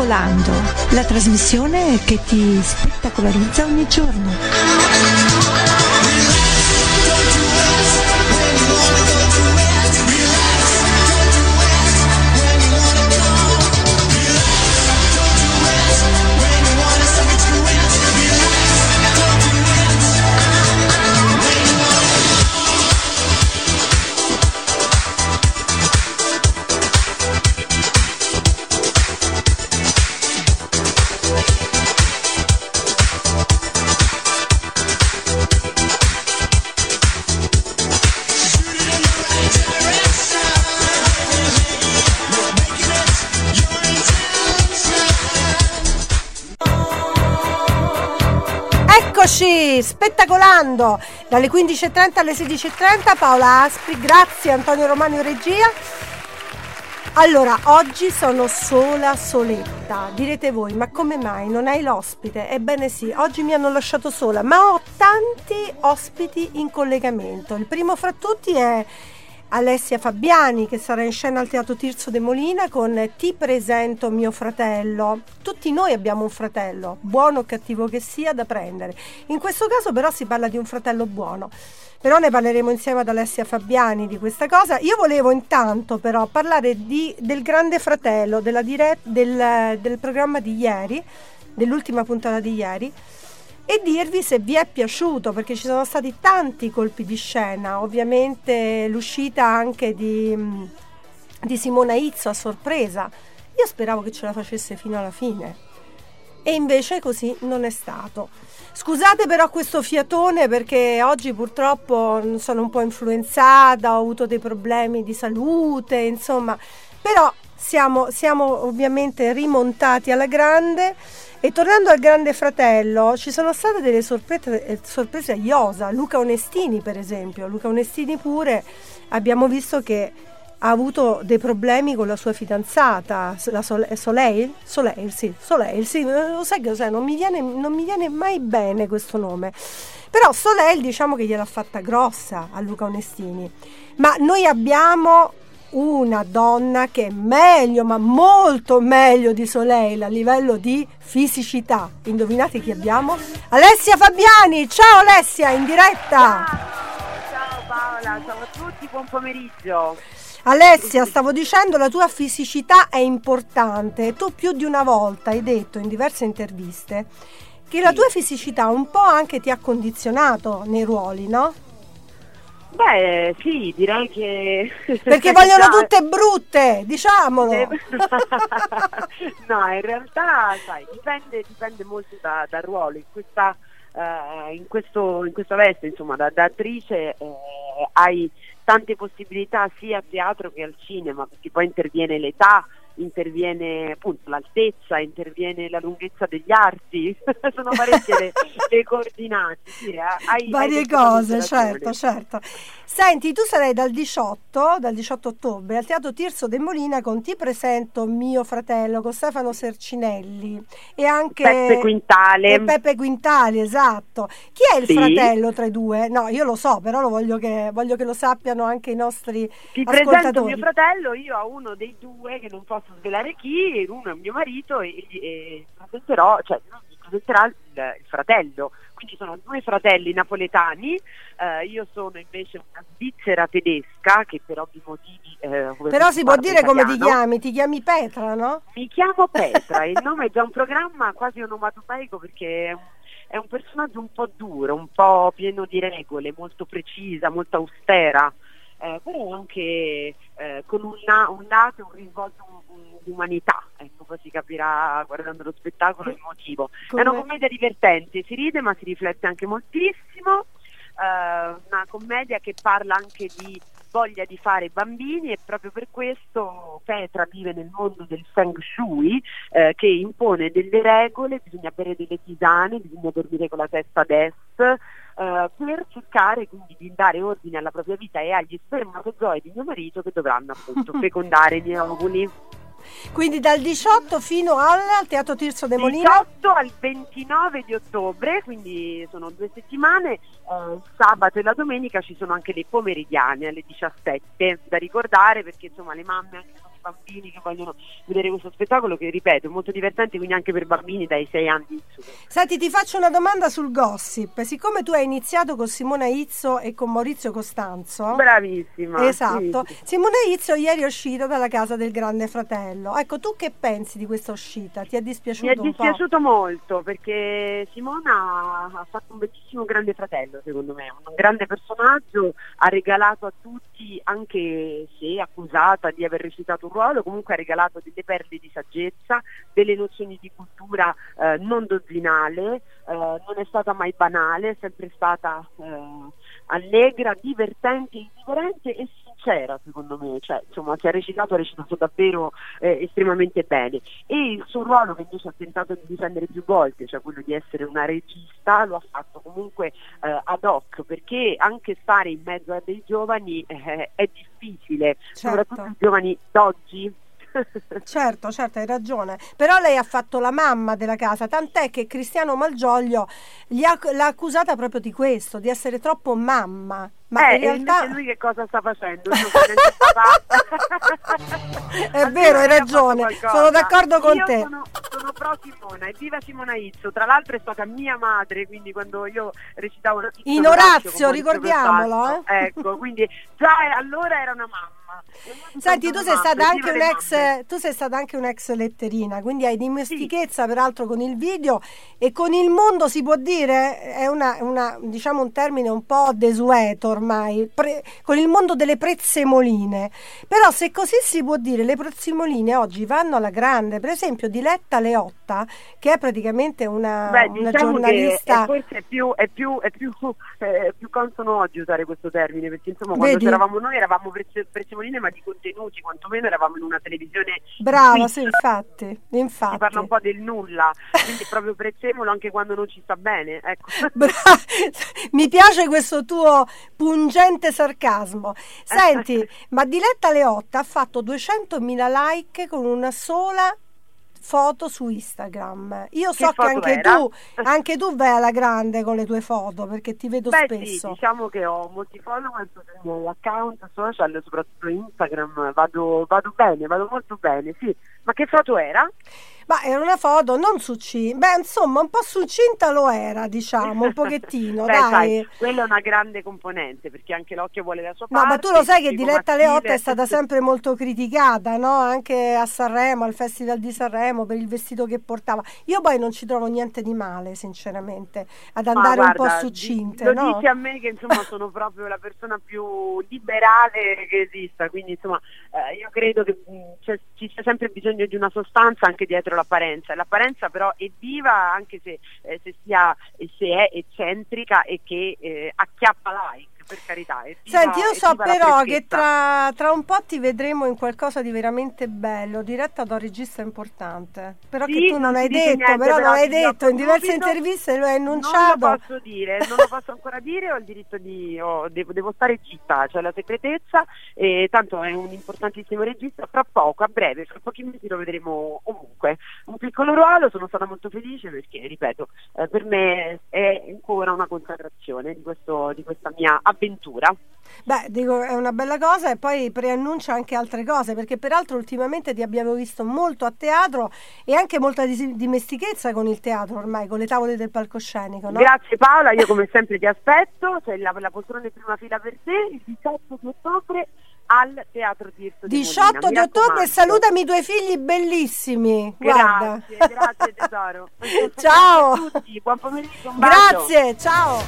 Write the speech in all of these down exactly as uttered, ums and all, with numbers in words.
Spettacolando, la trasmissione che ti spettacolarizza ogni giorno. Spettacolando dalle quindici e trenta alle sedici e trenta. Paola Aspri, grazie Antonio Romano in regia. Allora, oggi sono sola soletta. Direte voi, ma come mai non hai l'ospite? Ebbene sì, oggi mi hanno lasciato sola, ma ho tanti ospiti in collegamento. Il primo fra tutti è Alessia Fabiani, che sarà in scena al Teatro Tirso de Molina con Ti presento mio fratello. Tutti noi abbiamo un fratello, buono o cattivo che sia, da prendere. In questo caso però si parla di un fratello buono. Però ne parleremo insieme ad Alessia Fabiani di questa cosa. Io volevo intanto però parlare di, del Grande Fratello, della diretta, del, del programma di ieri, dell'ultima puntata di ieri, e dirvi se vi è piaciuto, perché ci sono stati tanti colpi di scena. Ovviamente l'uscita anche di, di Simona Izzo a sorpresa. Io speravo che ce la facesse fino alla fine e invece così non è stato. Scusate però questo fiatone, perché oggi purtroppo sono un po' influenzata, ho avuto dei problemi di salute, insomma, però siamo, siamo ovviamente rimontati alla grande. E tornando al Grande Fratello, ci sono state delle sorprese, sorprese a iosa. Luca Onestini, per esempio. Luca Onestini pure abbiamo visto che ha avuto dei problemi con la sua fidanzata, la Soleil, Soleil, Soleil sì, Soleil, sì, lo sai che cos'è? Non mi viene, non mi viene mai bene questo nome. Però Soleil, diciamo che gliel'ha fatta grossa a Luca Onestini. Ma noi abbiamo una donna che è meglio, ma molto meglio di Soleil a livello di fisicità. Indovinate chi abbiamo? Alessia Fabiani. Ciao Alessia, in diretta. Ciao, ciao Paola, ciao a tutti, buon pomeriggio. Alessia, stavo dicendo, la tua fisicità è importante. Tu più di una volta hai detto in diverse interviste che sì, la tua fisicità un po' anche ti ha condizionato nei ruoli, no? Beh, sì, direi che... Perché vogliono tutte brutte, diciamolo! No, in realtà, sai, dipende, dipende molto da, dal ruolo. In questa, uh, in questo, in questa veste, insomma, da, da attrice eh, hai tante possibilità sia a teatro che al cinema, perché poi interviene l'età, interviene appunto l'altezza, interviene la lunghezza degli arti, sono parecchie le, le coordinate, sì, hai, varie hai cose, certo, certo. Senti, tu sarai dal diciotto, dal diciotto ottobre al Teatro Tirso de Molina con Ti presento mio fratello, con Stefano Sercinelli e anche Peppe Quintale. E Peppe Quintale, esatto. Chi è il sì. fratello tra i due? No, io lo so, però lo voglio che, voglio che lo sappiano anche i nostri Ti ascoltatori. presento mio fratello, io ho uno dei due che non posso svelare chi, uno è mio marito e, e presenterò, cioè mi presenterà il, il fratello, quindi sono due fratelli napoletani, eh, io sono invece una svizzera tedesca che per ovvi motivi eh, però si può dire italiano. Come ti chiami? Ti chiami Petra, no? Mi chiamo Petra, il nome è già un programma quasi onomatopeico perché è un, è un personaggio un po' duro, un po' pieno di regole, molto precisa, molto austera. Eh, però anche eh, con un, un lato, un risvolto un, un, di umanità, ecco, poi si capirà guardando lo spettacolo il motivo. Come? È una commedia divertente, si ride ma si riflette anche moltissimo, eh, una commedia che parla anche di voglia di fare bambini e proprio per questo Petra vive nel mondo del Feng Shui eh, che impone delle regole, bisogna bere delle tisane, bisogna dormire con la testa ad est, Uh, per cercare quindi di dare ordine alla propria vita e agli spermatozoi di mio marito che dovranno appunto fecondare i miei ovuli. Quindi dal diciotto fino al Teatro Tirso de Molina? diciotto al ventinove di ottobre, quindi sono due settimane, eh, il sabato e la domenica ci sono anche le pomeridiane alle diciassette da ricordare perché insomma le mamme anche bambini che vogliono vedere questo spettacolo che, ripeto, è molto divertente, quindi anche per bambini dai sei anni in su. Senti, ti faccio una domanda sul gossip. Siccome tu hai iniziato con Simona Izzo e con Maurizio Costanzo, bravissima, esatto, sì. Simona Izzo ieri è uscita dalla casa del Grande Fratello. Ecco, tu che pensi di questa uscita? Ti è dispiaciuto? Mi è un dispiaciuto po'? molto, perché Simona ha fatto un bellissimo Grande Fratello, secondo me, un grande personaggio, ha regalato a tutti, anche se accusata di aver recitato un ruolo, comunque ha regalato delle perle di saggezza, delle nozioni di cultura eh, non dozzinale, eh, non è stata mai banale, è sempre stata eh, allegra, divertente, irriverente e sincera, secondo me, cioè insomma, se ha recitato ha recitato davvero eh, estremamente bene, e il suo ruolo, che invece ha tentato di difendere più volte, cioè quello di essere una regista, lo ha fatto comunque eh, ad hoc, perché anche stare in mezzo a dei giovani eh, è difficile, Certo. soprattutto i giovani d'oggi. Certo, certo, hai ragione. Però lei ha fatto la mamma della casa, tant'è che Cristiano Malgioglio gli ha, l'ha accusata proprio di questo, di essere troppo mamma. Ma eh, in realtà e invece lui che cosa sta facendo? Io non è vero, hai ragione, sono d'accordo con io te. Sono, sono pro Simona, e viva Simona Izzo. Tra l'altro è stata mia madre, quindi quando io recitavo in Orazio, ricordiamolo, eh? Ecco, quindi già allora era una mamma. Senti, tu sei stata mamma, anche un ex, tu sei stata anche un'ex letterina, quindi hai dimestichezza sì. peraltro con il video e con il mondo, si può dire, è una, una diciamo un termine un po' desueto ormai, pre, con il mondo delle prezzemoline. Però se così si può dire, le prezzemoline oggi vanno alla grande. Per esempio Diletta Leotta, che è praticamente una, Beh, una diciamo giornalista, che forse è più è più è più, è più consono oggi usare questo termine, perché insomma quando Vedi? c'eravamo noi eravamo prezze, prezzemoline, ma di contenuti, quantomeno eravamo in una televisione brava, sì, sì, infatti, infatti. si parla un po' del nulla, quindi proprio prezzemolo anche quando non ci sta bene, ecco. Mi piace questo tuo pungente sarcasmo. Senti, ma Diletta Leotta ha fatto duecentomila like con una sola foto su Instagram. Io so che, che anche era? tu anche tu vai alla grande con le tue foto, perché ti vedo Beh, spesso. Sì, diciamo che ho molti follower sui miei account social, soprattutto Instagram, vado, vado bene, vado molto bene, sì. Ma che foto era? Ma era una foto non succinta, beh insomma un po' succinta lo era, diciamo, un pochettino, Beh, dai. sai, quella è una grande componente, perché anche l'occhio vuole la sua parte. No, ma tu lo sai che Diletta maschile... Leotta è stata sempre molto criticata, no? Anche a Sanremo, al Festival di Sanremo, per il vestito che portava. Io poi non ci trovo niente di male, sinceramente, ad andare guarda, un po' succinte, lo no? dici a me che insomma sono proprio la persona più liberale che esista, quindi insomma eh, io credo che mh, ci sia sempre bisogno di una sostanza anche dietro l'apparenza. L'apparenza però è viva, anche se, eh, se, sia, se è eccentrica e che eh, acchiappa like, per carità. È viva, Senti, io so però che freschezza. tra, tra un po' ti vedremo in qualcosa di veramente bello, diretta da un regista importante, però sì, che tu non, non hai dice detto, niente, però, però non hai ti dico detto, in diverse subito, interviste lo hai annunciato. Non lo posso dire, non lo posso ancora dire, ho il diritto di, ho, devo, devo stare zitta, cioè la segretezza, e tanto è un importantissimo regista, fra poco, a breve, fra pochi mesi lo vedremo ovunque. Un piccolo ruolo, sono stata molto felice perché, ripeto, eh, per me è ancora una consacrazione di, questo, di questa mia avventura. Beh, dico, è una bella cosa, e poi preannuncia anche altre cose, perché peraltro ultimamente ti abbiamo visto molto a teatro e anche molta dis- dimestichezza con il teatro ormai, con le tavole del palcoscenico, no? Grazie Paola, io come sempre ti aspetto, c'è la, la poltrona in prima fila per te, il diciotto di ottobre al Teatro Tirso di diciotto di ottobre, salutami i tuoi figli bellissimi. Guarda. Grazie, grazie tesoro. Ciao. Grazie a tutti, buon pomeriggio. Un bacio. Grazie, ciao.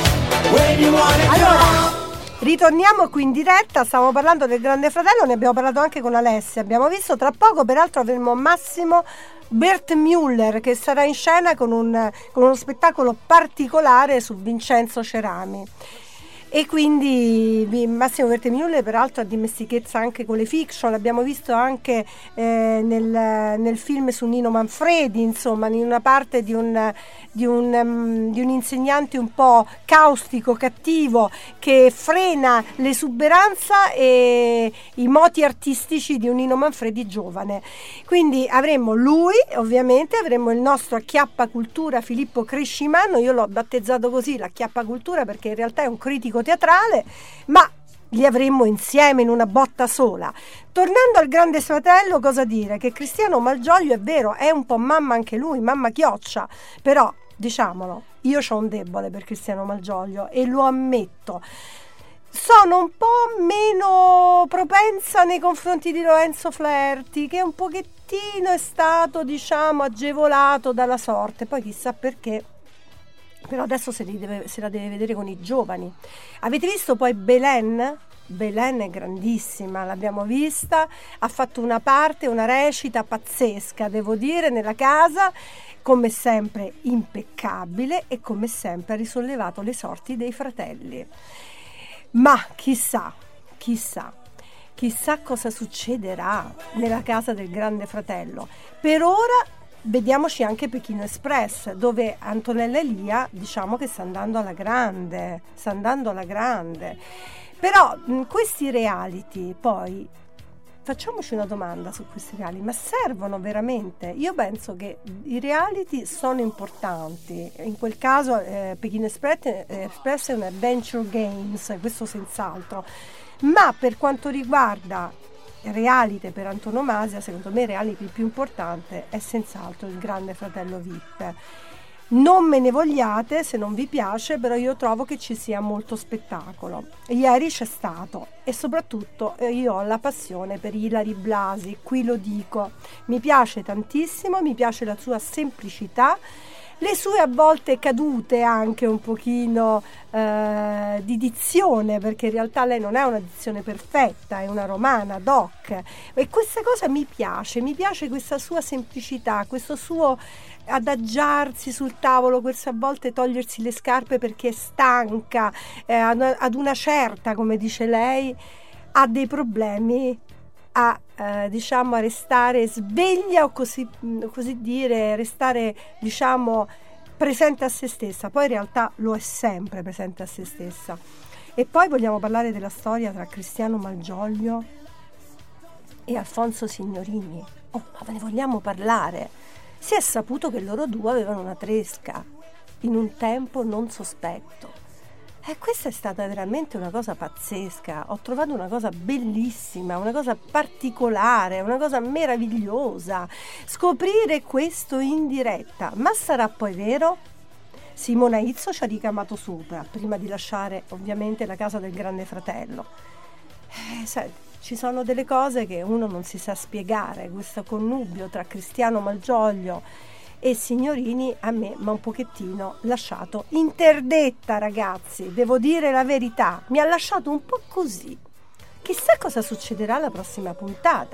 Allora, ritorniamo qui in diretta, stavamo parlando del Grande Fratello, ne abbiamo parlato anche con Alessia, abbiamo visto tra poco, peraltro avremo Massimo Wertmüller che sarà in scena con, un, con uno spettacolo particolare su Vincenzo Cerami. E quindi Massimo Wertmüller peraltro ha dimestichezza anche con le fiction, l'abbiamo visto anche eh, nel, nel film su Nino Manfredi, insomma, in una parte di un, di, un, um, di un insegnante un po' caustico, cattivo, che frena l'esuberanza e i moti artistici di un Nino Manfredi giovane. Quindi avremo lui, ovviamente, avremo il nostro Acchiappa Cultura Filippo Criscimano, io l'ho battezzato così, l'Acchiappa Cultura, perché in realtà è un critico teatrale, ma li avremmo insieme in una botta sola. Tornando al Grande Fratello, cosa dire? Che Cristiano Malgioglio, è vero, è un po' mamma anche lui, mamma chioccia, però diciamolo, io ho un debole per Cristiano Malgioglio e lo ammetto. Sono un po' meno propensa nei confronti di Lorenzo Flerti, che un pochettino è stato, diciamo, agevolato dalla sorte, poi chissà perché. Però adesso se, li deve, se la deve vedere con i giovani. Avete visto poi Belen? Belen è grandissima, l'abbiamo vista, ha fatto una parte, una recita pazzesca, devo dire, nella casa, come sempre impeccabile e come sempre ha risollevato le sorti dei fratelli. Ma chissà, chissà, chissà cosa succederà nella casa del Grande Fratello. Per ora vediamoci anche Pechino Express, dove Antonella Elia, diciamo che sta andando alla grande, sta andando alla grande. Però mh, questi reality, poi, facciamoci una domanda su questi reality, ma servono veramente? Io penso che i reality sono importanti, in quel caso eh, Pechino Express, eh, Express è un adventure games, questo senz'altro, ma per quanto riguarda reality per antonomasia, secondo me il reality più importante è senz'altro il Grande Fratello V I P. Non me ne vogliate se non vi piace, però io trovo che ci sia molto spettacolo. Ieri c'è stato, e soprattutto io ho la passione per Ilary Blasi, qui lo dico, mi piace tantissimo, mi piace la sua semplicità, le sue a volte cadute anche un pochino eh, di dizione, perché in realtà lei non è una dizione perfetta, è una romana doc, e questa cosa mi piace, mi piace questa sua semplicità, questo suo adagiarsi sul tavolo, questo a volte togliersi le scarpe perché è stanca, eh, ad una certa, come dice lei, ha dei problemi a eh, diciamo a restare sveglia, o così, così dire, restare diciamo presente a se stessa. Poi in realtà lo è sempre presente a se stessa. E poi vogliamo parlare della storia tra Cristiano Malgioglio e Alfonso Signorini. Oh, ma ve ne vogliamo parlare? Si è saputo che loro due avevano una tresca in un tempo non sospetto. E questa è stata veramente una cosa pazzesca. Ho trovato una cosa bellissima, una cosa particolare, una cosa meravigliosa. Scoprire questo in diretta. Ma sarà poi vero? Simona Izzo ci ha ricamato sopra, prima di lasciare ovviamente la casa del Grande Fratello. Eh, sai, ci sono delle cose che uno non si sa spiegare. Questo connubio tra Cristiano Malgioglio e Signorini a me mi ha un pochettino lasciato interdetta, ragazzi, devo dire la verità, mi ha lasciato un po' così. Chissà cosa succederà alla prossima puntata,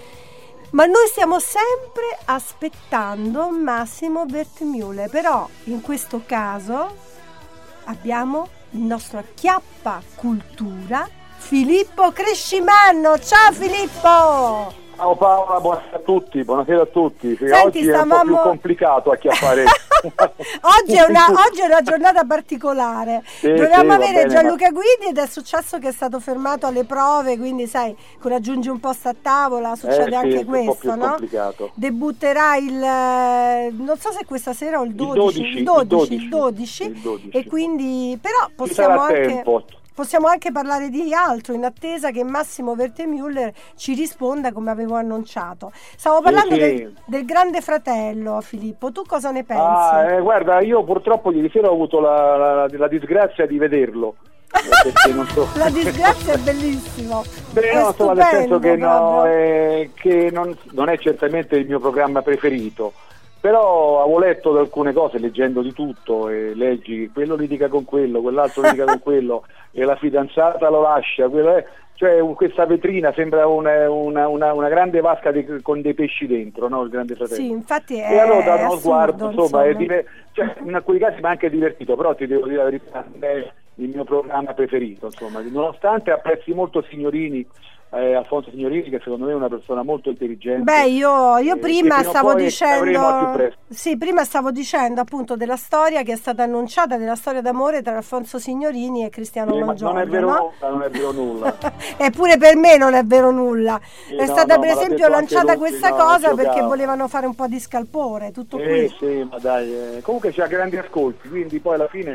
ma noi stiamo sempre aspettando Massimo Wertmüller. Però in questo caso abbiamo il nostro acchiappa cultura Filippo Crescimanno. Ciao Filippo! Ciao Paola, buonasera a tutti, buonasera a tutti. Sì, Senti, oggi è un po' più complicato acchiappare. oggi, è una, oggi è una giornata particolare. Sì, Dovevamo sì, avere bene, Gianluca ma... Guidi, ed è successo che è stato fermato alle prove, quindi sai, con aggiungi un posto a tavola succede eh, anche sì, questo, un po' più no? Complicato. Debutterà il, non so se questa sera o il dodici, il dodici, il dodici, il dodici, e quindi però possiamo anche... Tempo. Possiamo anche parlare di altro, in attesa che Massimo Wertmüller ci risponda come avevo annunciato. Stavo parlando sì, sì. Del, del Grande Fratello, Filippo, tu cosa ne pensi? Ah, eh, guarda, io purtroppo ieri sera ho avuto la, la, la disgrazia di vederlo. Eh, non so. La disgrazia è bellissimo. Beh, è no, insomma, nel senso che, no, eh, che non, non è certamente il mio programma preferito. Però avevo letto alcune cose, leggendo di tutto, e leggi quello litiga con quello, quell'altro litiga con quello, e la fidanzata lo lascia, quello è, cioè questa vetrina sembra una, una, una, una grande vasca di, con dei pesci dentro, no? Il Grande Fratello. Sì, infatti è e allora da uno sguardo, insomma, insomma, è diver- cioè, in alcuni casi mi ha anche divertito, però ti devo dire la verità, è il mio programma preferito, insomma, nonostante apprezzi molto Signorini. Eh, Alfonso Signorini, che secondo me è una persona molto intelligente. Beh, io, io eh, prima stavo dicendo sì, prima stavo dicendo appunto della storia che è stata annunciata, della storia d'amore tra Alfonso Signorini e Cristiano sì, Malgioglio. Non è vero, no? nulla, non è vero nulla. Eppure per me non è vero nulla. Sì, è no, stata no, per esempio lanciata questa no, cosa perché volevano fare un po' di scalpore, tutto eh, qui. Sì, ma dai, eh, comunque c'ha grandi ascolti, quindi poi alla fine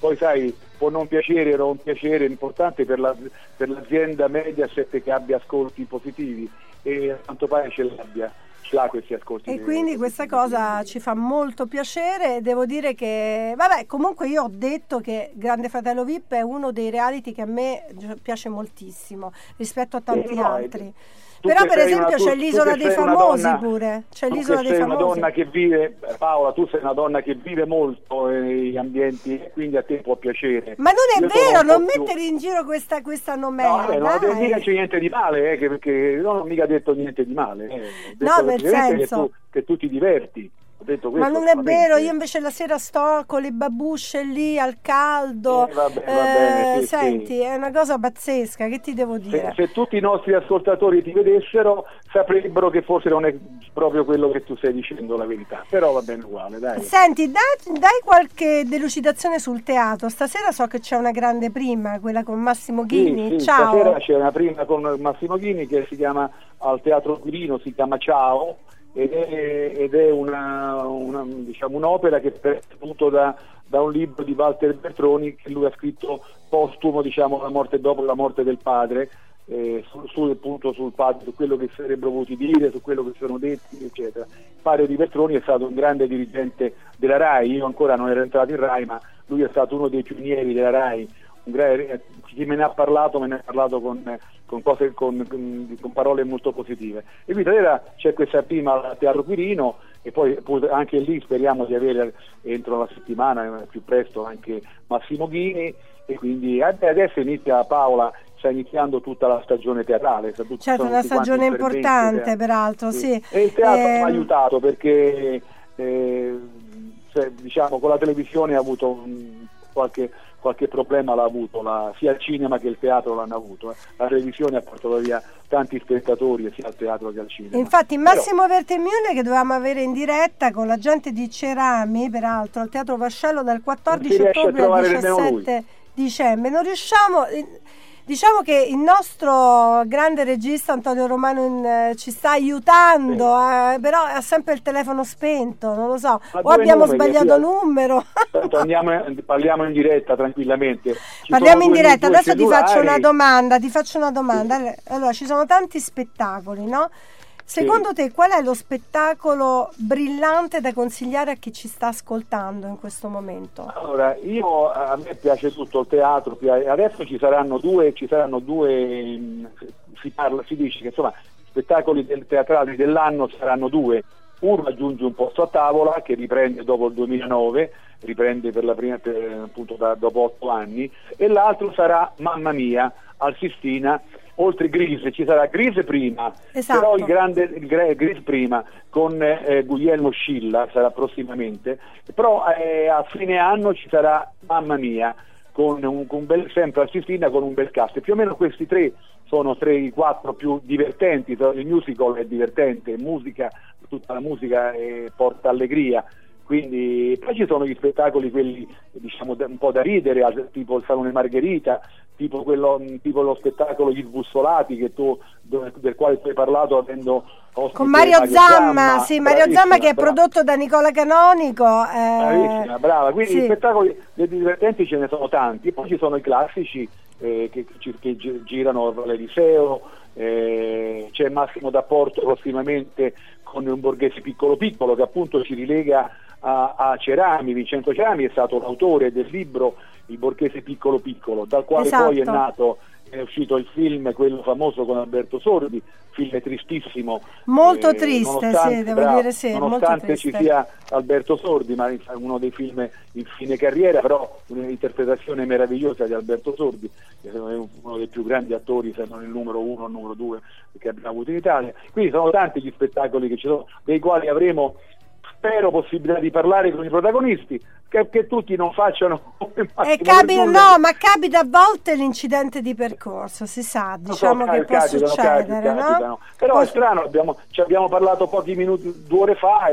poi sai, può non piacere o non piacere, l'importante per, la, per l'azienda Mediaset che abbia ascolti positivi, e a quanto pare ce l'abbia, ce l'ha questi ascolti. E quindi questa cosa ci fa molto piacere. Devo dire che, vabbè, comunque io ho detto che Grande Fratello V I P è uno dei reality che a me piace moltissimo rispetto a tanti eh, no, altri. Tu Però per esempio una, tu, c'è l'isola dei famosi donna, pure, c'è l'isola dei sei famosi. Una donna che vive, Paola, tu sei una donna che vive molto negli ambienti, quindi a te può piacere. Ma non è Io vero, non più... mettere in giro questa, questa nomea. No, vabbè, non mica c'è niente di male, eh, che, perché non ho mica detto niente di male. Eh. No, nel senso che tu, che tu ti diverti. Detto questo, ma non è vero, io invece la sera sto con le babusce lì al caldo, eh, va bene, va bene, eh, sì, senti, sì. È una cosa pazzesca, che ti devo dire? Se, se tutti i nostri ascoltatori ti vedessero saprebbero che forse non è proprio quello che tu stai dicendo la verità, però va bene uguale, dai. Senti, dai, dai qualche delucidazione sul teatro. Stasera so che c'è una grande prima, quella con Massimo Ghini. Sì, sì, Ciao. Stasera c'è una prima con Massimo Ghini che si chiama al Teatro Quirino, si chiama Ciao. Ed è, ed è una, una, diciamo, un'opera che è spunto da, da un libro di Walter Bertroni che lui ha scritto postumo, diciamo, la morte dopo la morte del padre, eh, su, su, appunto, sul padre, su quello che sarebbero voluti dire, su quello che sono detti, eccetera. Il padre di Bertroni è stato un grande dirigente della RAI, io ancora non ero entrato in RAI, ma lui è stato uno dei pionieri della RAI. Un grande, chi me ne ha parlato me ne ha parlato con, con, cose, con, con, con parole molto positive. E quindi stasera c'è questa prima al Teatro Quirino e poi anche lì speriamo di avere entro la settimana, più presto, anche Massimo Ghini, e quindi adesso inizia, Paola, sta iniziando tutta la stagione teatrale. Tutta, certo, una stagione importante peraltro, sì. sì. E il teatro eh... ha aiutato perché eh, cioè, diciamo, con la televisione ha avuto un, qualche qualche problema l'ha avuto, la, sia il cinema che il teatro l'hanno avuto, eh. La televisione ha portato via tanti spettatori sia al teatro che al cinema. Infatti Massimo Però... Vertemune, che dovevamo avere in diretta con la gente di Cerami, peraltro al Teatro Vascello dal quattordici ottobre al diciassette dicembre, non riusciamo... Diciamo che il nostro grande regista Antonio Romano in, eh, ci sta aiutando, sì. eh, però ha sempre il telefono spento, non lo so, Ma o abbiamo numeri, sbagliato numero. Andiamo, parliamo in diretta tranquillamente. Ci parliamo in diretta, adesso cellulari. ti faccio una domanda, ti faccio una domanda. Sì. Allora, ci sono tanti spettacoli, no? Secondo sì. te qual è lo spettacolo brillante da consigliare a chi ci sta ascoltando in questo momento? Allora, io a me piace tutto il teatro, adesso ci saranno due, ci saranno due si parla, si dice che insomma spettacoli del, teatrali dell'anno saranno due. Uno aggiunge un posto a tavola che riprende dopo il duemilanove, riprende per la prima per, appunto da, dopo otto anni, e l'altro sarà Mamma Mia al Sistina. Oltre Grise ci sarà Grise prima, esatto. Però il grande il Grise prima con eh, Guglielmo Scilla sarà prossimamente, però eh, a fine anno ci sarà Mamma Mia con un, con un bel, sempre al Sistina con un bel cast. Più o meno questi tre sono tre i quattro più divertenti. Il musical è divertente, musica, tutta la musica eh, porta allegria. Quindi poi ci sono gli spettacoli, quelli diciamo un po' da ridere, tipo il Salone Margherita, tipo quello tipo lo spettacolo Gli Sbussolati che tu, del quale tu hai parlato avendo ospite con Mario, Mario Zamma, Zamma, sì, Mario Zamma che è brava. Prodotto da Nicola Canonico. Eh, Bravissima, brava. Quindi sì. Gli spettacoli divertenti ce ne sono tanti, poi ci sono i classici eh, che, che girano all'Eliseo, eh, c'è Massimo D'Apporto prossimamente con Un Borghese Piccolo Piccolo che appunto ci rilega a, a Cerami. Vincenzo Cerami è stato l'autore del libro Il Borghese Piccolo Piccolo, dal quale esatto. poi è nato, è uscito il film, quello famoso con Alberto Sordi, film tristissimo, molto eh, triste, sì, devo bravo, dire sì, nonostante molto ci triste. sia Alberto Sordi, ma uno dei film in fine carriera, però un'interpretazione meravigliosa di Alberto Sordi, che è uno dei più grandi attori, se non il numero uno o il numero due che abbiamo avuto in Italia. Quindi sono tanti gli spettacoli che ci sono, dei quali avremo, spero, possibilità di parlare con i protagonisti, che, che tutti non facciano e capi, no, ma capita a volte l'incidente di percorso, si sa, diciamo so, che può succedere, capitano, no? Però Poi... è strano, abbiamo, ci abbiamo parlato pochi minuti, due ore fa, e che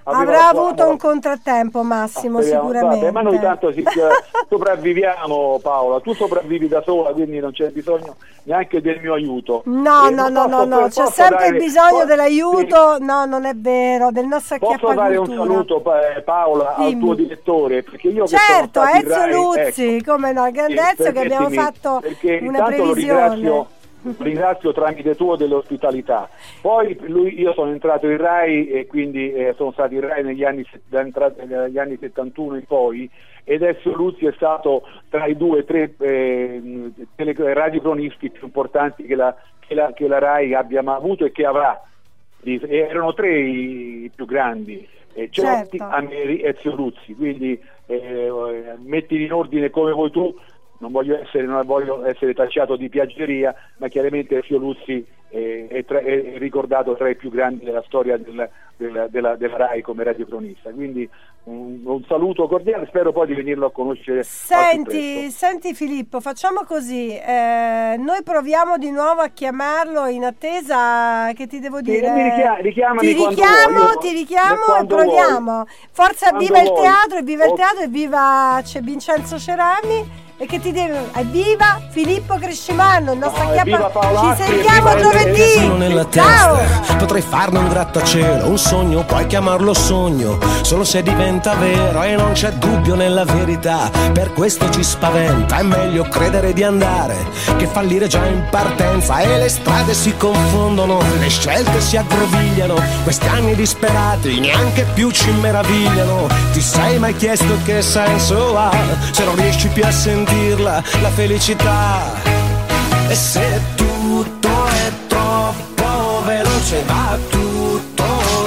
avrà avuto un contrattempo, Massimo, ah, sicuramente. Vabbè, ma noi tanto si, sopravviviamo, Paola, tu sopravvivi da sola, quindi non c'è bisogno neanche del mio aiuto. No, no, no, no, no, c'è sempre dare, bisogno posso, dell'aiuto, sì. No, non è vero, del nostro acchiappacultura. Posso dare un saluto, Paola, Dimmi. al tuo direttore, perché io che certo, sono Ezio Rai, Luzzi, ecco, come no, grande Ezio, che abbiamo fatto perché una previsione. Lo ringrazio, ringrazio tramite tuo dell'ospitalità. Poi lui, io sono entrato in Rai e quindi eh, sono stato in Rai negli anni, negli anni settantuno in poi, ed Ezio Luzzi è stato tra i due o tre eh, radiocronisti più importanti che la, che, la, che la Rai abbia mai avuto e che avrà. E erano tre i più grandi, eh, Ciotti, certo. Ameri, Ezio Luzzi, quindi eh, metti in ordine come vuoi tu. Non voglio essere, non voglio essere tacciato di piaggeria, ma chiaramente Ezio Luzzi è, è, tra, è ricordato tra i più grandi della storia del, del, della, della Rai come radiocronista. Quindi un, un saluto cordiale, spero poi di venirlo a conoscere. Senti, senti Filippo, facciamo così, eh, noi proviamo di nuovo a chiamarlo in attesa, che ti devo dire? Sì, mi richiam- richiamami ti richiamo, vuoi, ti richiamo e proviamo. Vuoi. Forza, quando viva vuoi. il teatro, e viva il teatro, e viva c'è Vincenzo Cerami. E che ti deve. Evviva Filippo Crescimano, il nostro no, acchiappa. Ci sentiamo giovedì. Nella Ciao. Testa. Potrei farne un grattacielo, un sogno, puoi chiamarlo sogno, solo se diventa vero e non c'è dubbio nella verità. Per questo ci spaventa, è meglio credere di andare che fallire già in partenza. E le strade si confondono, le scelte si aggrovigliano, questi anni disperati neanche più ci meravigliano. Ti sei mai chiesto che senso ha se non riesci più a sentire la felicità? E se tutto è troppo veloce, va tutto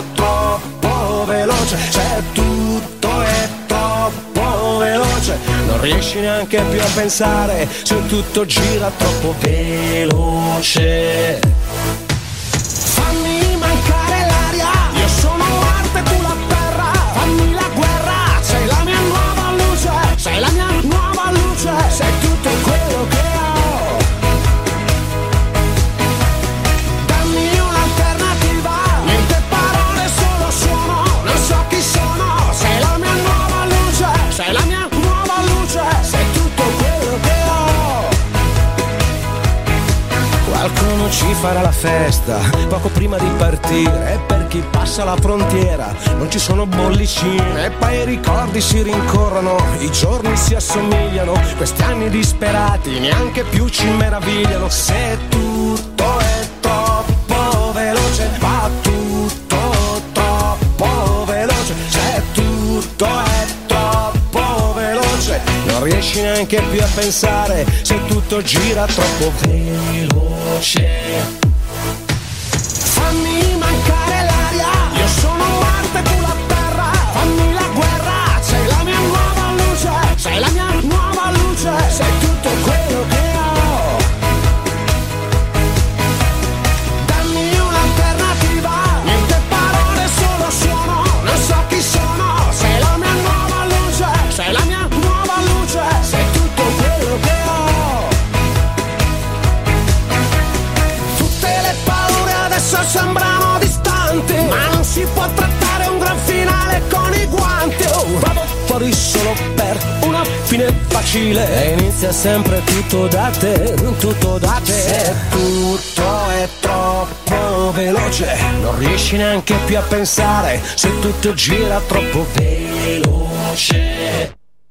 troppo veloce. Se tutto è troppo veloce, non riesci neanche più a pensare, se tutto gira troppo veloce. Fammi mancare l'aria, io sono Marte, tu la terra. Fammi la guerra, sei la mia nuova luce, sei la mia nuova luce, sei tutto quello che ho. Dammi un'alternativa, niente parole, solo suono, non so chi sono, sei la mia nuova luce, sei la mia nuova luce, sei tutto quello che ho. Qualcuno ci farà la festa poco prima di partire, e per chi passa la frontiera non ci sono bollicine, e poi i ricordi si rincorrono, i giorni si assomigliano, questi anni disperati neanche più ci meravigliano. Se tutto è troppo veloce, va tutto troppo veloce. Se tutto è troppo veloce, non riesci neanche più a pensare, se tutto gira troppo veloce. Fammi mancare l'aria, io sono Marte, tu la terra. Fammi la guerra, sei la mia nuova luce, sei la mia nuova luce, sei tutto quello che ho. Dammi un'alternativa, niente parole, solo suono, non so chi sono, sei la mia nuova luce, sei la mia nuova luce, sei tutto quello che ho. Tutte le paure adesso sembrano distanti, ma non si può trattare un gran finale con i guanti. Oh, vado fuori solo per una fine facile, e inizia sempre tutto da te, tutto da te. Se tutto è troppo veloce, non riesci neanche più a pensare, se tutto gira troppo veloce.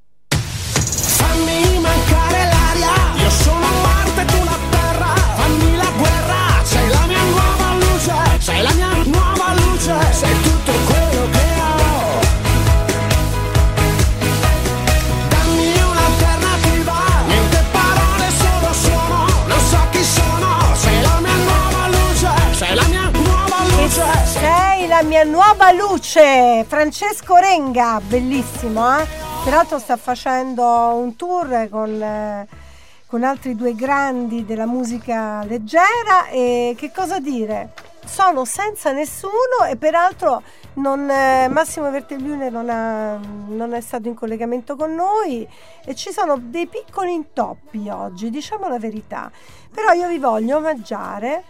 Fammi mancare l'aria, io sono Marte, tu la terra. Fammi la guerra, sei la mia nuova luce, sei la mia nuova luce, sei tutto quello che ho. Dammi un'alternativa, niente parole, solo suono, non so chi sono, sei la mia nuova luce, sei la mia nuova luce. Sei la mia nuova luce, Francesco Renga, bellissimo, eh? Peraltro sta facendo un tour con, eh, con altri due grandi della musica leggera, e che cosa dire? Sono senza nessuno, e peraltro non, eh, Massimo Vertelliune non, ha, non è stato in collegamento con noi, e ci sono dei piccoli intoppi oggi, diciamo la verità. Però io vi voglio omaggiare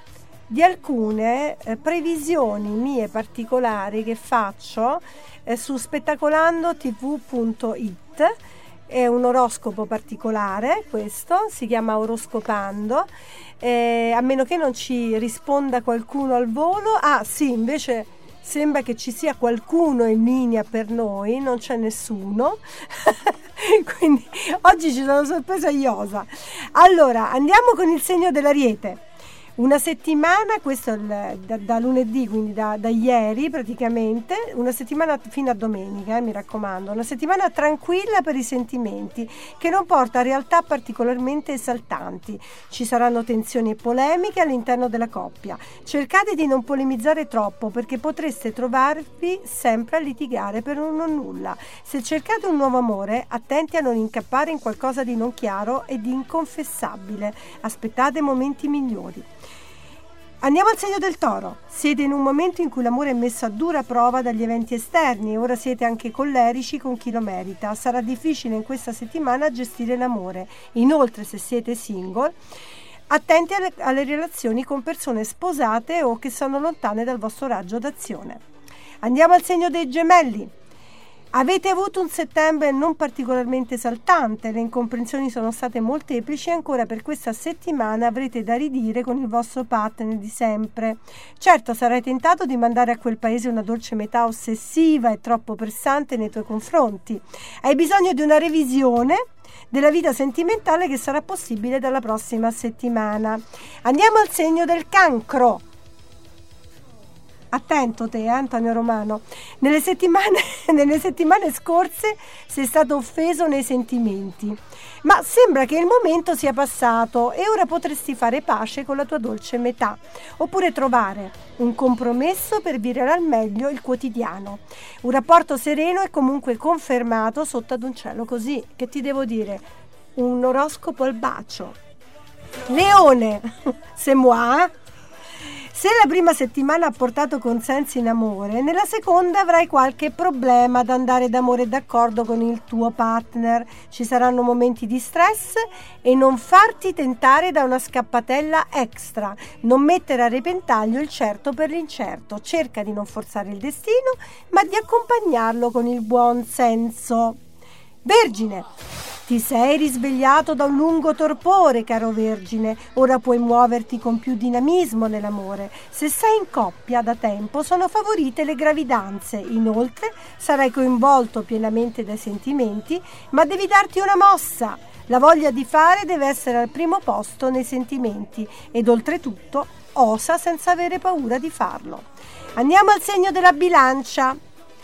di alcune eh, previsioni mie particolari che faccio eh, su spettacolando t v punto i t. È un oroscopo particolare, questo si chiama Oroscopando, eh, a meno che non ci risponda qualcuno al volo. Ah sì, invece sembra che ci sia qualcuno in linea per noi, non c'è nessuno. Quindi oggi ci sono sorpresa iosa. Allora, andiamo con il segno dell'Ariete. Una settimana, questo è il, da, da lunedì, quindi da, da ieri praticamente, una settimana fino a domenica, eh, mi raccomando, una settimana tranquilla per i sentimenti, che non porta a realtà particolarmente esaltanti. Ci saranno tensioni e polemiche all'interno della coppia. Cercate di non polemizzare troppo, perché potreste trovarvi sempre a litigare per un non nulla. Se cercate un nuovo amore, attenti a non incappare in qualcosa di non chiaro e di inconfessabile. Aspettate momenti migliori. Andiamo al segno del Toro. Siete in un momento in cui l'amore è messo a dura prova dagli eventi esterni, ora siete anche collerici con chi lo merita. Sarà difficile in questa settimana gestire l'amore. Inoltre, se siete single, attenti alle, alle relazioni con persone sposate o che sono lontane dal vostro raggio d'azione. Andiamo al segno dei Gemelli. Avete avuto un settembre non particolarmente esaltante, le incomprensioni sono state molteplici e ancora per questa settimana avrete da ridire con il vostro partner di sempre. Certo, sarai tentato di mandare a quel paese una dolce metà ossessiva e troppo pressante nei tuoi confronti. Hai bisogno di una revisione della vita sentimentale che sarà possibile dalla prossima settimana. Andiamo al segno del Cancro. Attento te, eh, Antonio Romano. Nelle settimane, nelle settimane scorse sei stato offeso nei sentimenti, ma sembra che il momento sia passato e ora potresti fare pace con la tua dolce metà, oppure trovare un compromesso per vivere al meglio il quotidiano. Un rapporto sereno è comunque confermato sotto ad un cielo così, che ti devo dire, un oroscopo al bacio. Leone, c'est moi, eh? Se la prima settimana ha portato consensi in amore, nella seconda avrai qualche problema ad andare d'amore e d'accordo con il tuo partner. Ci saranno momenti di stress e non farti tentare da una scappatella extra. Non mettere a repentaglio il certo per l'incerto. Cerca di non forzare il destino, ma di accompagnarlo con il buon senso. Vergine. Ti sei risvegliato da un lungo torpore, caro Vergine. Ora puoi muoverti con più dinamismo nell'amore. Se sei in coppia da tempo, sono favorite le gravidanze. Inoltre, sarai coinvolto pienamente dai sentimenti, ma devi darti una mossa. La voglia di fare deve essere al primo posto nei sentimenti ed oltretutto osa senza avere paura di farlo. Andiamo al segno della Bilancia.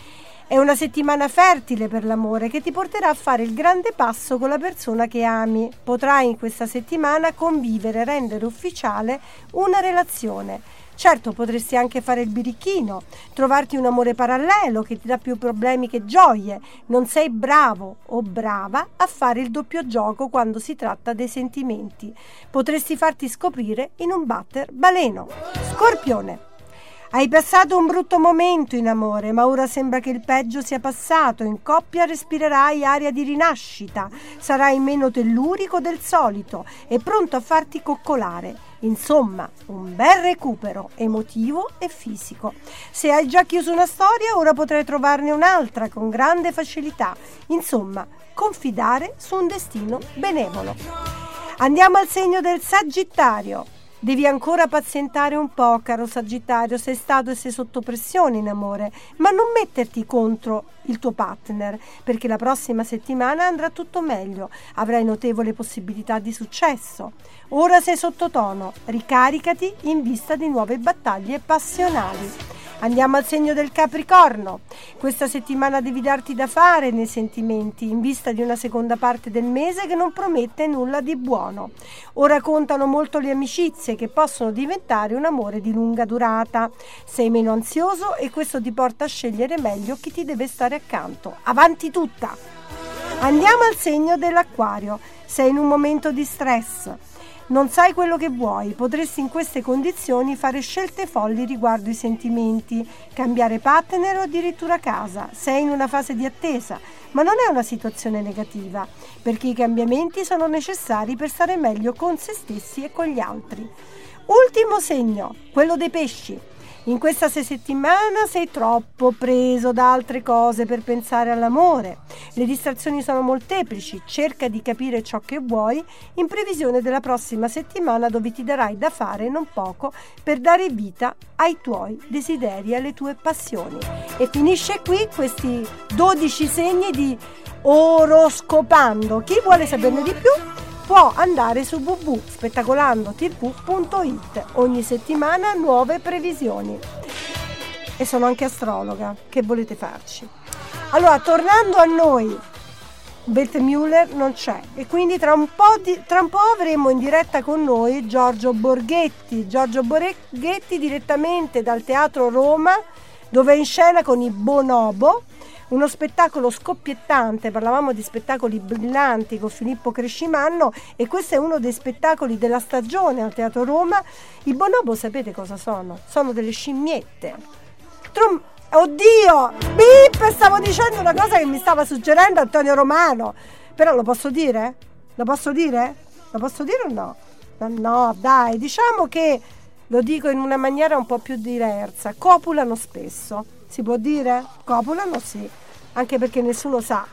È una settimana fertile per l'amore che ti porterà a fare il grande passo con la persona che ami. Potrai in questa settimana convivere e rendere ufficiale una relazione. Certo, potresti anche fare il birichino, trovarti un amore parallelo che ti dà più problemi che gioie. Non sei bravo o brava a fare il doppio gioco quando si tratta dei sentimenti. Potresti farti scoprire in un batter baleno. Scorpione. Hai passato un brutto momento in amore, ma ora sembra che il peggio sia passato. In coppia respirerai aria di rinascita, sarai meno tellurico del solito e pronto a farti coccolare. Insomma, un bel recupero emotivo e fisico. Se hai già chiuso una storia, ora potrai trovarne un'altra con grande facilità. Insomma, confidare su un destino benevolo. Andiamo al segno del Sagittario. Devi ancora pazientare un po', caro Sagittario, sei stato e sei sotto pressione in amore, ma non metterti contro il tuo partner, perché la prossima settimana andrà tutto meglio, avrai notevole possibilità di successo. Ora sei sottotono, ricaricati in vista di nuove battaglie passionali. Andiamo al segno del Capricorno. Questa settimana devi darti da fare nei sentimenti in vista di una seconda parte del mese che non promette nulla di buono. Ora contano molto le amicizie che possono diventare un amore di lunga durata. Sei meno ansioso e questo ti porta a scegliere meglio chi ti deve stare accanto. Avanti tutta! Andiamo al segno dell'Acquario. Sei in un momento di stress. Non sai quello che vuoi, potresti in queste condizioni fare scelte folli riguardo i sentimenti, cambiare partner o addirittura casa. Sei in una fase di attesa, ma non è una situazione negativa, perché i cambiamenti sono necessari per stare meglio con se stessi e con gli altri. Ultimo segno, quello dei pesci. In questa settimana sei troppo preso da altre cose per pensare all'amore. Le distrazioni sono molteplici, cerca di capire ciò che vuoi in previsione della prossima settimana, dove ti darai da fare non poco per dare vita ai tuoi desideri e alle tue passioni. E finisce qui questi dodici segni di oroscopando. Chi vuole saperne di più può andare su w w w punto spettacolando t v punto i t. Ogni settimana nuove previsioni. E sono anche astrologa. Che volete farci? Allora, tornando a noi, Beth Muller non c'è e quindi tra un po' di, tra un po' avremo in diretta con noi Giorgio Borghetti. Giorgio Borghetti direttamente dal Teatro Roma, dove è in scena con i Bonobo. Uno spettacolo scoppiettante, parlavamo di spettacoli brillanti con Filippo Crescimanno e questo è uno dei spettacoli della stagione al Teatro Roma. I Bonobo sapete cosa sono? Sono delle scimmiette. Trum- Oddio! Bip! Stavo dicendo una cosa che mi stava suggerendo Antonio Romano. Però lo posso dire? Lo posso dire? Lo posso dire o no? No, no, dai, diciamo che lo dico in una maniera un po' più diversa. Copulano spesso. Si può dire? Copulano, sì. Anche perché nessuno sa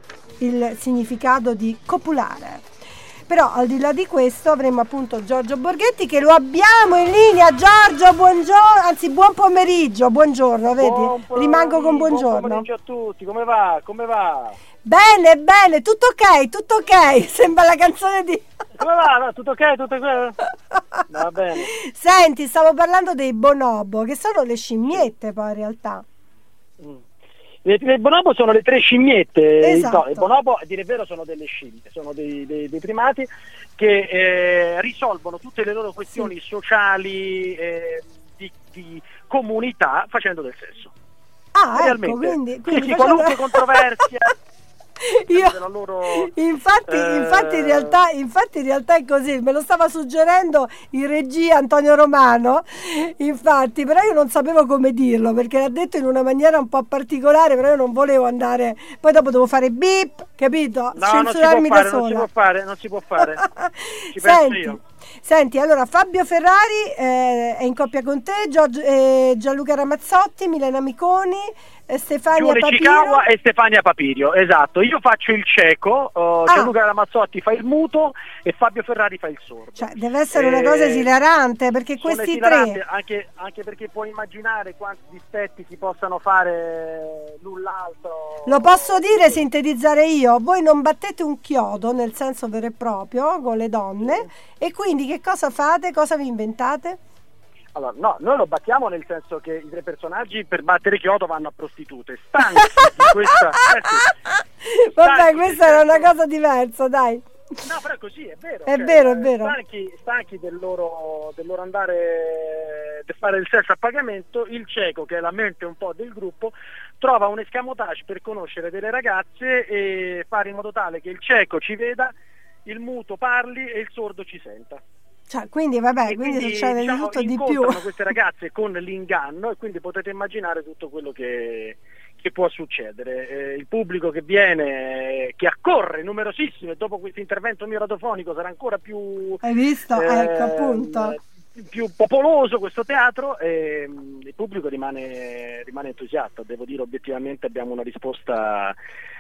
il significato di copulare. Però al di là di questo avremo appunto Giorgio Borghetti, che lo abbiamo in linea. Giorgio, buongiorno, anzi buon pomeriggio, buongiorno, vedi? Buon Rimango con buongiorno. Buon pomeriggio a tutti, come va? Come va? Bene, bene, tutto ok, tutto ok. Sembra la canzone di... Come va? No, tutto ok, tutto ok? Va bene. Senti, stavo parlando dei bonobo, che sono le scimmiette poi in realtà. Mm. Le, le bonobo sono le tre scimmiette. Esatto. No, le bonobo, a dire il vero, sono delle scimmie, sono dei, dei, dei primati che eh, risolvono tutte le loro questioni sì. sociali, eh, di, di comunità, facendo del sesso. Ah, realmente. Ecco, quindi, quindi sì, sì, facendo... qualunque controversia. Io, loro, infatti, eh... infatti, in realtà, infatti in realtà è così, me lo stava suggerendo in regia Antonio Romano, infatti, però io non sapevo come dirlo perché l'ha detto in una maniera un po' particolare, però io non volevo andare, poi dopo devo fare bip, capito? No, Censurarmi non si da può fare, sola. non si può fare, non si può fare. Ci penso Senti, io. Senti, allora Fabio Ferrari eh, è in coppia con te, Giorgio, eh, Gianluca Ramazzotti, Milena Miconi, eh, Stefania Giulia Papirio Cicagua e Stefania Papirio, esatto. Io faccio il cieco, uh, ah. Gianluca Ramazzotti fa il muto e Fabio Ferrari fa il sordo. Cioè, deve essere eh, una cosa esilarante perché questi tre anche, anche perché puoi immaginare quanti difetti si possano fare l'un l'altro. Lo posso dire, sintetizzare io, voi non battete un chiodo nel senso vero e proprio con le donne sì. E quindi che cosa fate? Cosa vi inventate? Allora, no, noi lo battiamo nel senso che i tre personaggi per battere chiodo vanno a prostitute. Stanchi di questa... Eh sì, Vabbè, questa era una cosa diversa, dai. No, però è così, è vero. È cioè, vero, è vero. Stanchi, stanchi del loro, del loro andare a fare il sesso a pagamento, il cieco, che è la mente un po' del gruppo, trova un escamotage per conoscere delle ragazze e fare in modo tale che il cieco ci veda, il muto parli e il sordo ci senta. Cioè, quindi vabbè, e quindi, quindi succede diciamo, tutto di più. incontrano queste ragazze con l'inganno e quindi potete immaginare tutto quello che, che può succedere. Eh, il pubblico che viene, che accorre numerosissimo, e dopo questo intervento mio radiofonico sarà ancora più... Hai visto? Eh, ecco, appunto. più popoloso questo teatro e il pubblico rimane, rimane entusiasta. Devo dire, obiettivamente abbiamo una risposta...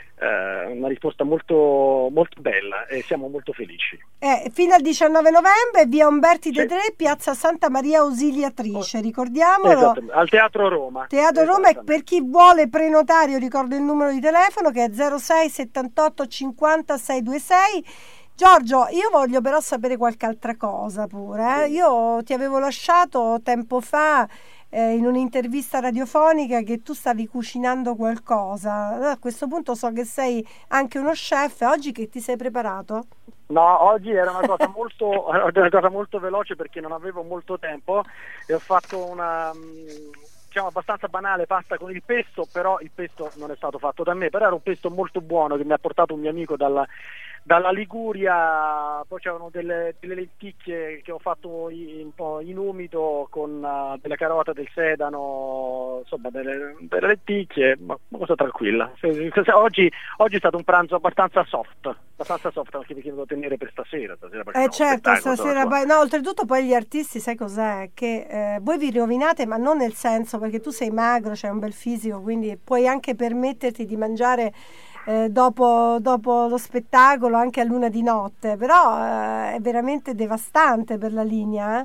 Uh, una risposta molto molto bella e siamo molto felici. Eh, fino al diciannove novembre via Umberti sì. De Tre, piazza Santa Maria Ausiliatrice, ricordiamolo. Esatto, al Teatro Roma. Teatro Roma, e per chi vuole prenotare io ricordo il numero di telefono che è zero sei settantotto cinquanta seicentoventisei. Giorgio, io voglio però sapere qualche altra cosa pure. Eh? Io ti avevo lasciato tempo fa Eh, in un'intervista radiofonica che tu stavi cucinando qualcosa. A questo punto so che sei anche uno chef. Oggi che ti sei preparato? No, oggi era una cosa molto una cosa molto veloce perché non avevo molto tempo e ho fatto una diciamo abbastanza banale pasta con il pesto, però il pesto non è stato fatto da me, però era un pesto molto buono che mi ha portato un mio amico dalla dalla Liguria, poi c'erano delle, delle lenticchie che ho fatto in, un po' in umido con uh, delle carote, del sedano, insomma delle, delle lenticchie, ma una cosa tranquilla. Oggi, oggi è stato un pranzo abbastanza soft, abbastanza soft anche perché devo tenere per stasera. stasera eh certo, stasera poi, no, oltretutto poi gli artisti, sai cos'è? Che eh, voi vi rovinate, ma non nel senso, perché tu sei magro, c'hai un bel fisico, quindi puoi anche permetterti di mangiare Eh, dopo, dopo lo spettacolo anche a luna di notte, però eh, è veramente devastante per la linea. Eh?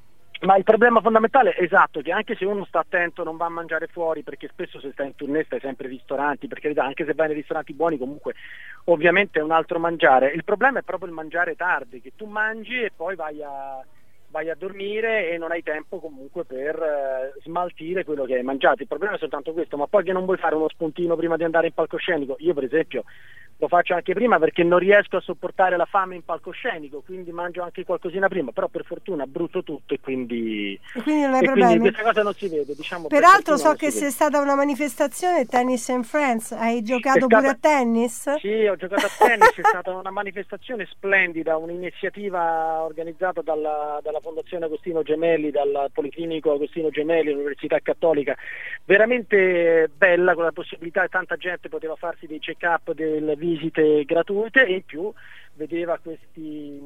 Ma il problema fondamentale è esatto, che anche se uno sta attento non va a mangiare fuori, perché spesso se stai in tournée stai sempre ai ristoranti, perché anche se vai nei ristoranti buoni comunque ovviamente è un altro mangiare. Il problema è proprio il mangiare tardi, che tu mangi e poi vai a vai a dormire e non hai tempo comunque per eh, smaltire quello che hai mangiato. Il problema è soltanto questo, ma poi che non vuoi fare uno spuntino prima di andare in palcoscenico. Io per esempio lo faccio anche prima perché non riesco a sopportare la fame in palcoscenico, quindi mangio anche qualcosina prima, però per fortuna brutto tutto e quindi, e quindi non hai e problemi. Quindi questa cosa non si vede, diciamo. Peraltro per so che sia stata una manifestazione Tennis and Friends, hai giocato stata... pure a tennis? Sì, ho giocato a tennis, è stata una manifestazione splendida, un'iniziativa organizzata dalla, dalla Fondazione Agostino Gemelli, dal Policlinico Agostino Gemelli, l'Università Cattolica, veramente bella, con la possibilità che tanta gente poteva farsi dei check-up, delle visite gratuite e in più vedeva questi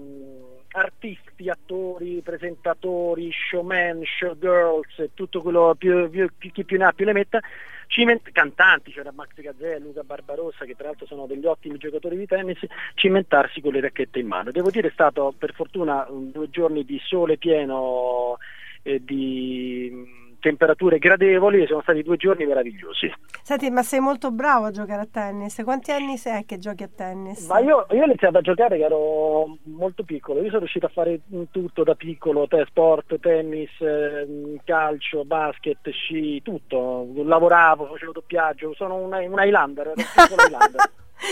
artisti, attori, presentatori, showman, showgirls, tutto quello più, più, chi più ne ha più ne metta, ciment- cantanti, c'era Max Gazzè, Luca Barbarossa, che tra l'altro sono degli ottimi giocatori di tennis, cimentarsi con le racchette in mano. Devo dire è stato per fortuna due giorni di sole pieno e di temperature gradevoli e sono stati due giorni meravigliosi. Senti, ma sei molto bravo a giocare a tennis. Quanti anni sei che giochi a tennis? Ma io, io ho iniziato a giocare che ero molto piccolo. Io sono riuscito a fare tutto da piccolo, te, sport, tennis, eh, calcio, basket, sci, tutto. Lavoravo, facevo doppiaggio, sono un, un Highlander, ero un piccolo Highlander.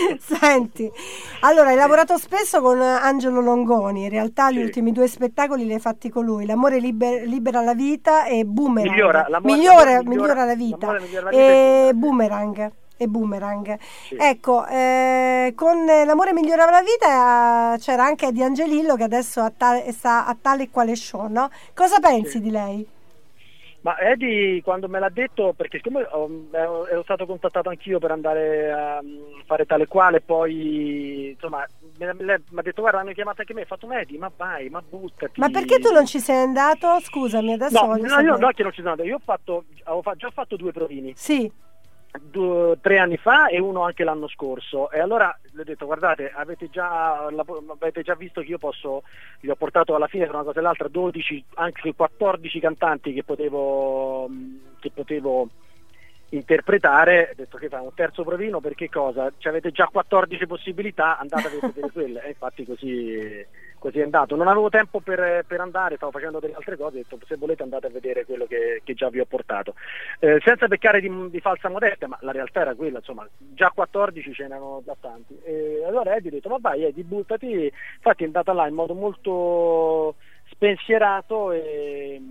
Senti, allora hai lavorato spesso con Angelo Longoni, in realtà gli sì. ultimi due spettacoli li hai fatti con lui, L'amore liber- libera la vita e Boomerang. Migliora, l'amore, migliore, l'amore migliora, migliora la vita, l'amore migliora la vita e, e Boomerang. E Boomerang. Sì. Ecco, eh, con L'amore migliorava la vita eh, c'era anche Eddie Angelillo che adesso a tale, sta a Tale e Quale Show, no? Cosa pensi sì. di lei? Ma Eddie quando me l'ha detto, perché siccome oh, ero stato contattato anch'io per andare a fare Tale Quale, poi insomma mi ha detto guarda hanno chiamato anche me, ho fatto ma Eddie ma vai, ma buttati. Ma perché tu non ci sei andato? Scusami, adesso no, voglio no, sapere. io no che non ci sono andato, io ho fatto, ho fa- già fatto due provini. Sì. Due, tre anni fa e uno anche l'anno scorso, e allora gli ho detto guardate avete già, avete già visto che io posso, gli ho portato alla fine tra una cosa e l'altra dodici, anche quattordici cantanti che potevo che potevo interpretare, ho detto che fa un terzo provino per che cosa? Ci avete già quattordici possibilità, andate a vedere quelle, e infatti così, così è andato. Non avevo tempo per, per andare, stavo facendo delle altre cose, ho detto se volete andate a vedere quello che, che già vi ho portato, eh, senza peccare di, di falsa modestia, ma la realtà era quella, insomma già quattordici ce n'erano già tanti, e allora Eddie ha detto ma vai Eddie buttati, infatti è andata là in modo molto spensierato e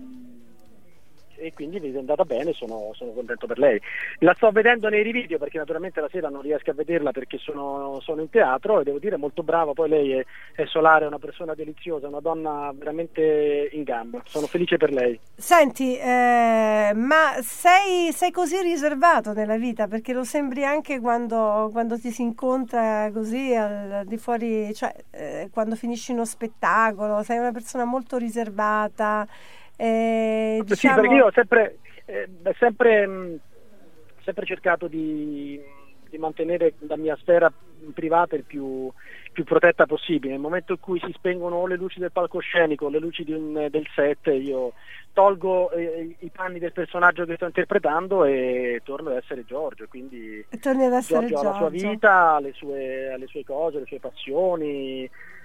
e quindi mi è andata bene, sono, sono contento per lei. La sto vedendo nei rivideo perché naturalmente la sera non riesco a vederla perché sono, sono in teatro, e devo dire molto brava, poi lei è, è solare, è una persona deliziosa, una donna veramente in gamba, sono felice per lei. Senti, eh, ma sei, sei così riservato nella vita, perché lo sembri anche quando, quando ti si incontra così al di fuori, cioè eh, quando finisci uno spettacolo, sei una persona molto riservata. Eh, diciamo... Sì, perché io ho sempre, eh, sempre, mh, sempre cercato di, di mantenere la mia sfera privata il più, più protetta possibile. Nel momento in cui si spengono le luci del palcoscenico, le luci di un, del set, io tolgo eh, i panni del personaggio che sto interpretando e torno ad essere Giorgio, quindi e torni ad essere Giorgio ha la sua vita, le sue, le sue cose, le sue passioni,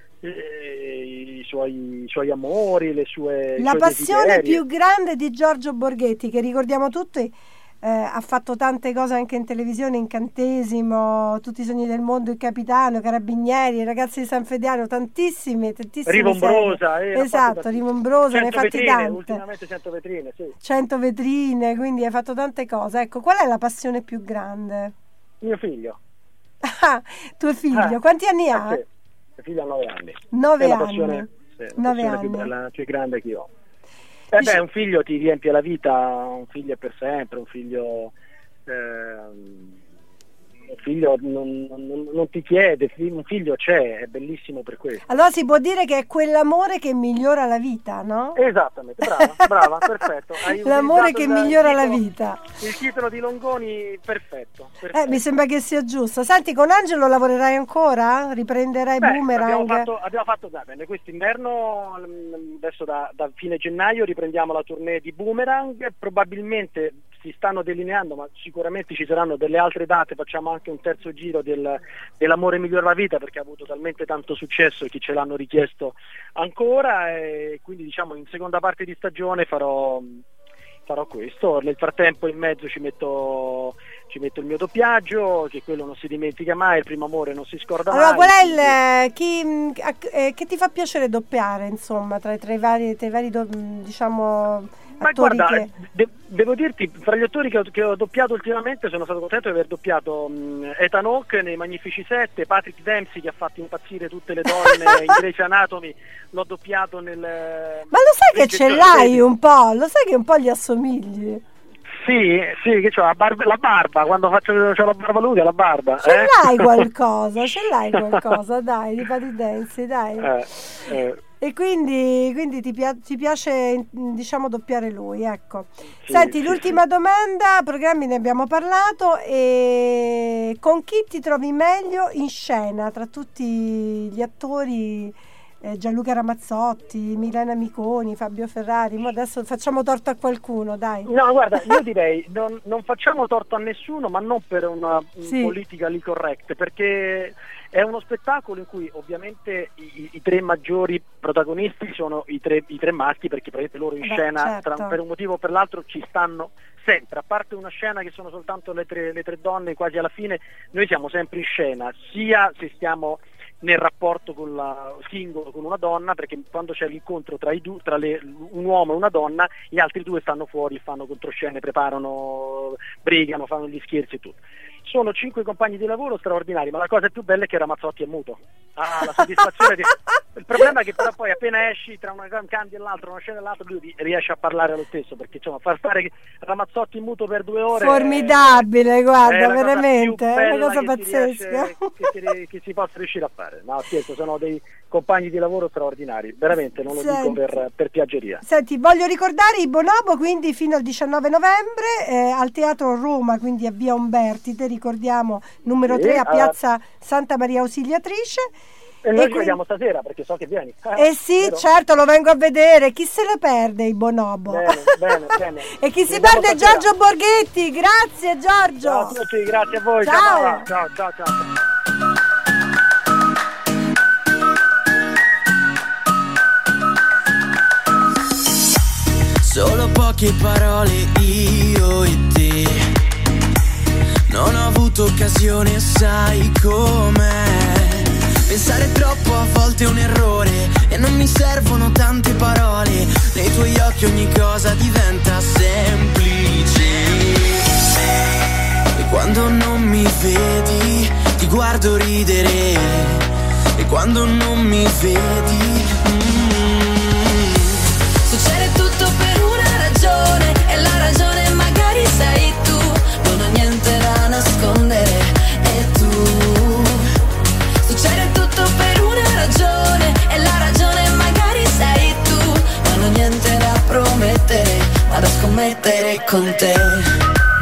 i suoi, i suoi amori, le sue la i suoi passione desideri. Più grande di Giorgio Borghetti, che ricordiamo tutti, eh, ha fatto tante cose anche in televisione, Incantesimo, Tutti i sogni del mondo, Il capitano, Carabinieri, I ragazzi di San Fediano, tantissime tantissime Rivombrosa, eh, esatto, Rivombrosa, ne hai fatti tante, ultimamente cento vetrine, sì. cento vetrine, quindi hai fatto tante cose. Ecco, qual è la passione più grande? Mio figlio. Ah, tuo figlio, eh, quanti anni ha? Eh, Mia figlia ha nove anni. Nove è una anni. passione, sì, la Nove passione anni. più bella, più grande che io ho. Eh beh, un figlio ti riempie la vita, un figlio è per sempre, un figlio eh, un figlio non, non, non ti chiede, un figlio c'è, è bellissimo per questo. Allora si può dire che è quell'amore che migliora la vita, no? Esattamente, brava, brava, perfetto. Hai L'amore che il migliora titolo, la vita. Il titolo di Longoni, perfetto, perfetto. Eh, mi sembra che sia giusto. Senti, con Angelo lavorerai ancora? Riprenderai Beh, Boomerang? Abbiamo fatto, abbiamo fatto da bene, quest'inverno, adesso da, da fine gennaio riprendiamo la tournée di Boomerang, probabilmente si stanno delineando, ma sicuramente ci saranno delle altre date, facciamo anche un terzo giro del, dell'amore migliora la vita, perché ha avuto talmente tanto successo e chi ce l'hanno richiesto ancora, e quindi diciamo in seconda parte di stagione farò, farò questo. Nel frattempo in mezzo ci metto, ci metto il mio doppiaggio, che quello non si dimentica mai, il primo amore non si scorda allora, mai. Allora qual è il chi, eh, che ti fa piacere doppiare, insomma, tra, tra i vari, tra i vari do, diciamo Ma attori guarda, che... de- devo dirti, fra gli attori che ho, che ho doppiato ultimamente sono stato contento di aver doppiato um, Ethan Hawke nei Magnifici Sette, Patrick Dempsey che ha fatto impazzire tutte le donne in Grey's Anatomy, l'ho doppiato nel... Ma lo sai che ce l'hai un po', lo sai che un po' gli assomigli? Sì, sì, che c'ho la barba, la barba quando faccio c'ho la barba lunga, la barba. Ce eh? l'hai qualcosa, ce l'hai qualcosa, dai, di Patrick Dempsey, dai. Eh, eh. E quindi, quindi ti, pia- ti piace, diciamo, doppiare lui, ecco. Sì, Senti, sì, l'ultima sì. domanda, programmi ne abbiamo parlato, e con chi ti trovi meglio in scena tra tutti gli attori? eh, Gianluca Ramazzotti, Milena Miconi, Fabio Ferrari? Ma adesso facciamo torto a qualcuno, dai. No, guarda, io direi non, non facciamo torto a nessuno, ma non per una Sì. politically correct, perché è uno spettacolo in cui ovviamente i, i tre maggiori protagonisti sono i tre, i tre maschi, perché praticamente loro in Beh, scena certo. tra, per un motivo o per l'altro ci stanno sempre, a parte una scena che sono soltanto le tre, le tre donne quasi alla fine, noi siamo sempre in scena, sia se stiamo nel rapporto con la singolo con una donna, perché quando c'è l'incontro tra, i due, tra le, un uomo e una donna, gli altri due stanno fuori, fanno controscene, preparano, brigano, fanno gli scherzi e tutto. Sono cinque compagni di lavoro straordinari, ma la cosa più bella è che Ramazzotti è muto. Ah, la soddisfazione di... Il problema è che però poi appena esci tra una cambia e l'altra, una scena e l'altra, lui riesce a parlare lo stesso, perché insomma far stare Ramazzotti muto per due ore formidabile, è, guarda, è veramente, è una cosa che pazzesca. Si riesce, che, si, che si possa riuscire a fare. No, scherzo, sono dei compagni di lavoro straordinari, veramente, non lo Senti, dico per, per piaggeria. Senti, voglio ricordare i Bonobo, quindi fino al diciannove novembre eh, al Teatro Roma, quindi a Via Umberti, te ricordiamo, numero Sì, tre a uh, Piazza Santa Maria Ausiliatrice. E noi E ci quindi- vediamo stasera, perché so che vieni. Eh sì, vero? certo, lo vengo a vedere. Chi se la perde, i Bonobo? Bene, bene, bene. E chi Ci si vediamo perde, stasera. Giorgio Borghetti. Grazie, Giorgio. Ciao a tutti, grazie a voi. Ciao. Ciao, ciao, ciao. ciao. Solo poche parole io e te. Non ho avuto occasione, sai com'è. Pensare troppo a volte è un errore e non mi servono tante parole. Nei tuoi occhi ogni cosa diventa semplice. E quando non mi vedi ti guardo ridere. E quando non mi vedi mm, succede tutto per una ragione, e la ragione magari sei tu. Non ho niente da nascondere, e tu. Succede tutto per una ragione, e la ragione magari sei tu. Non ho niente da promettere, ma da scommettere con te.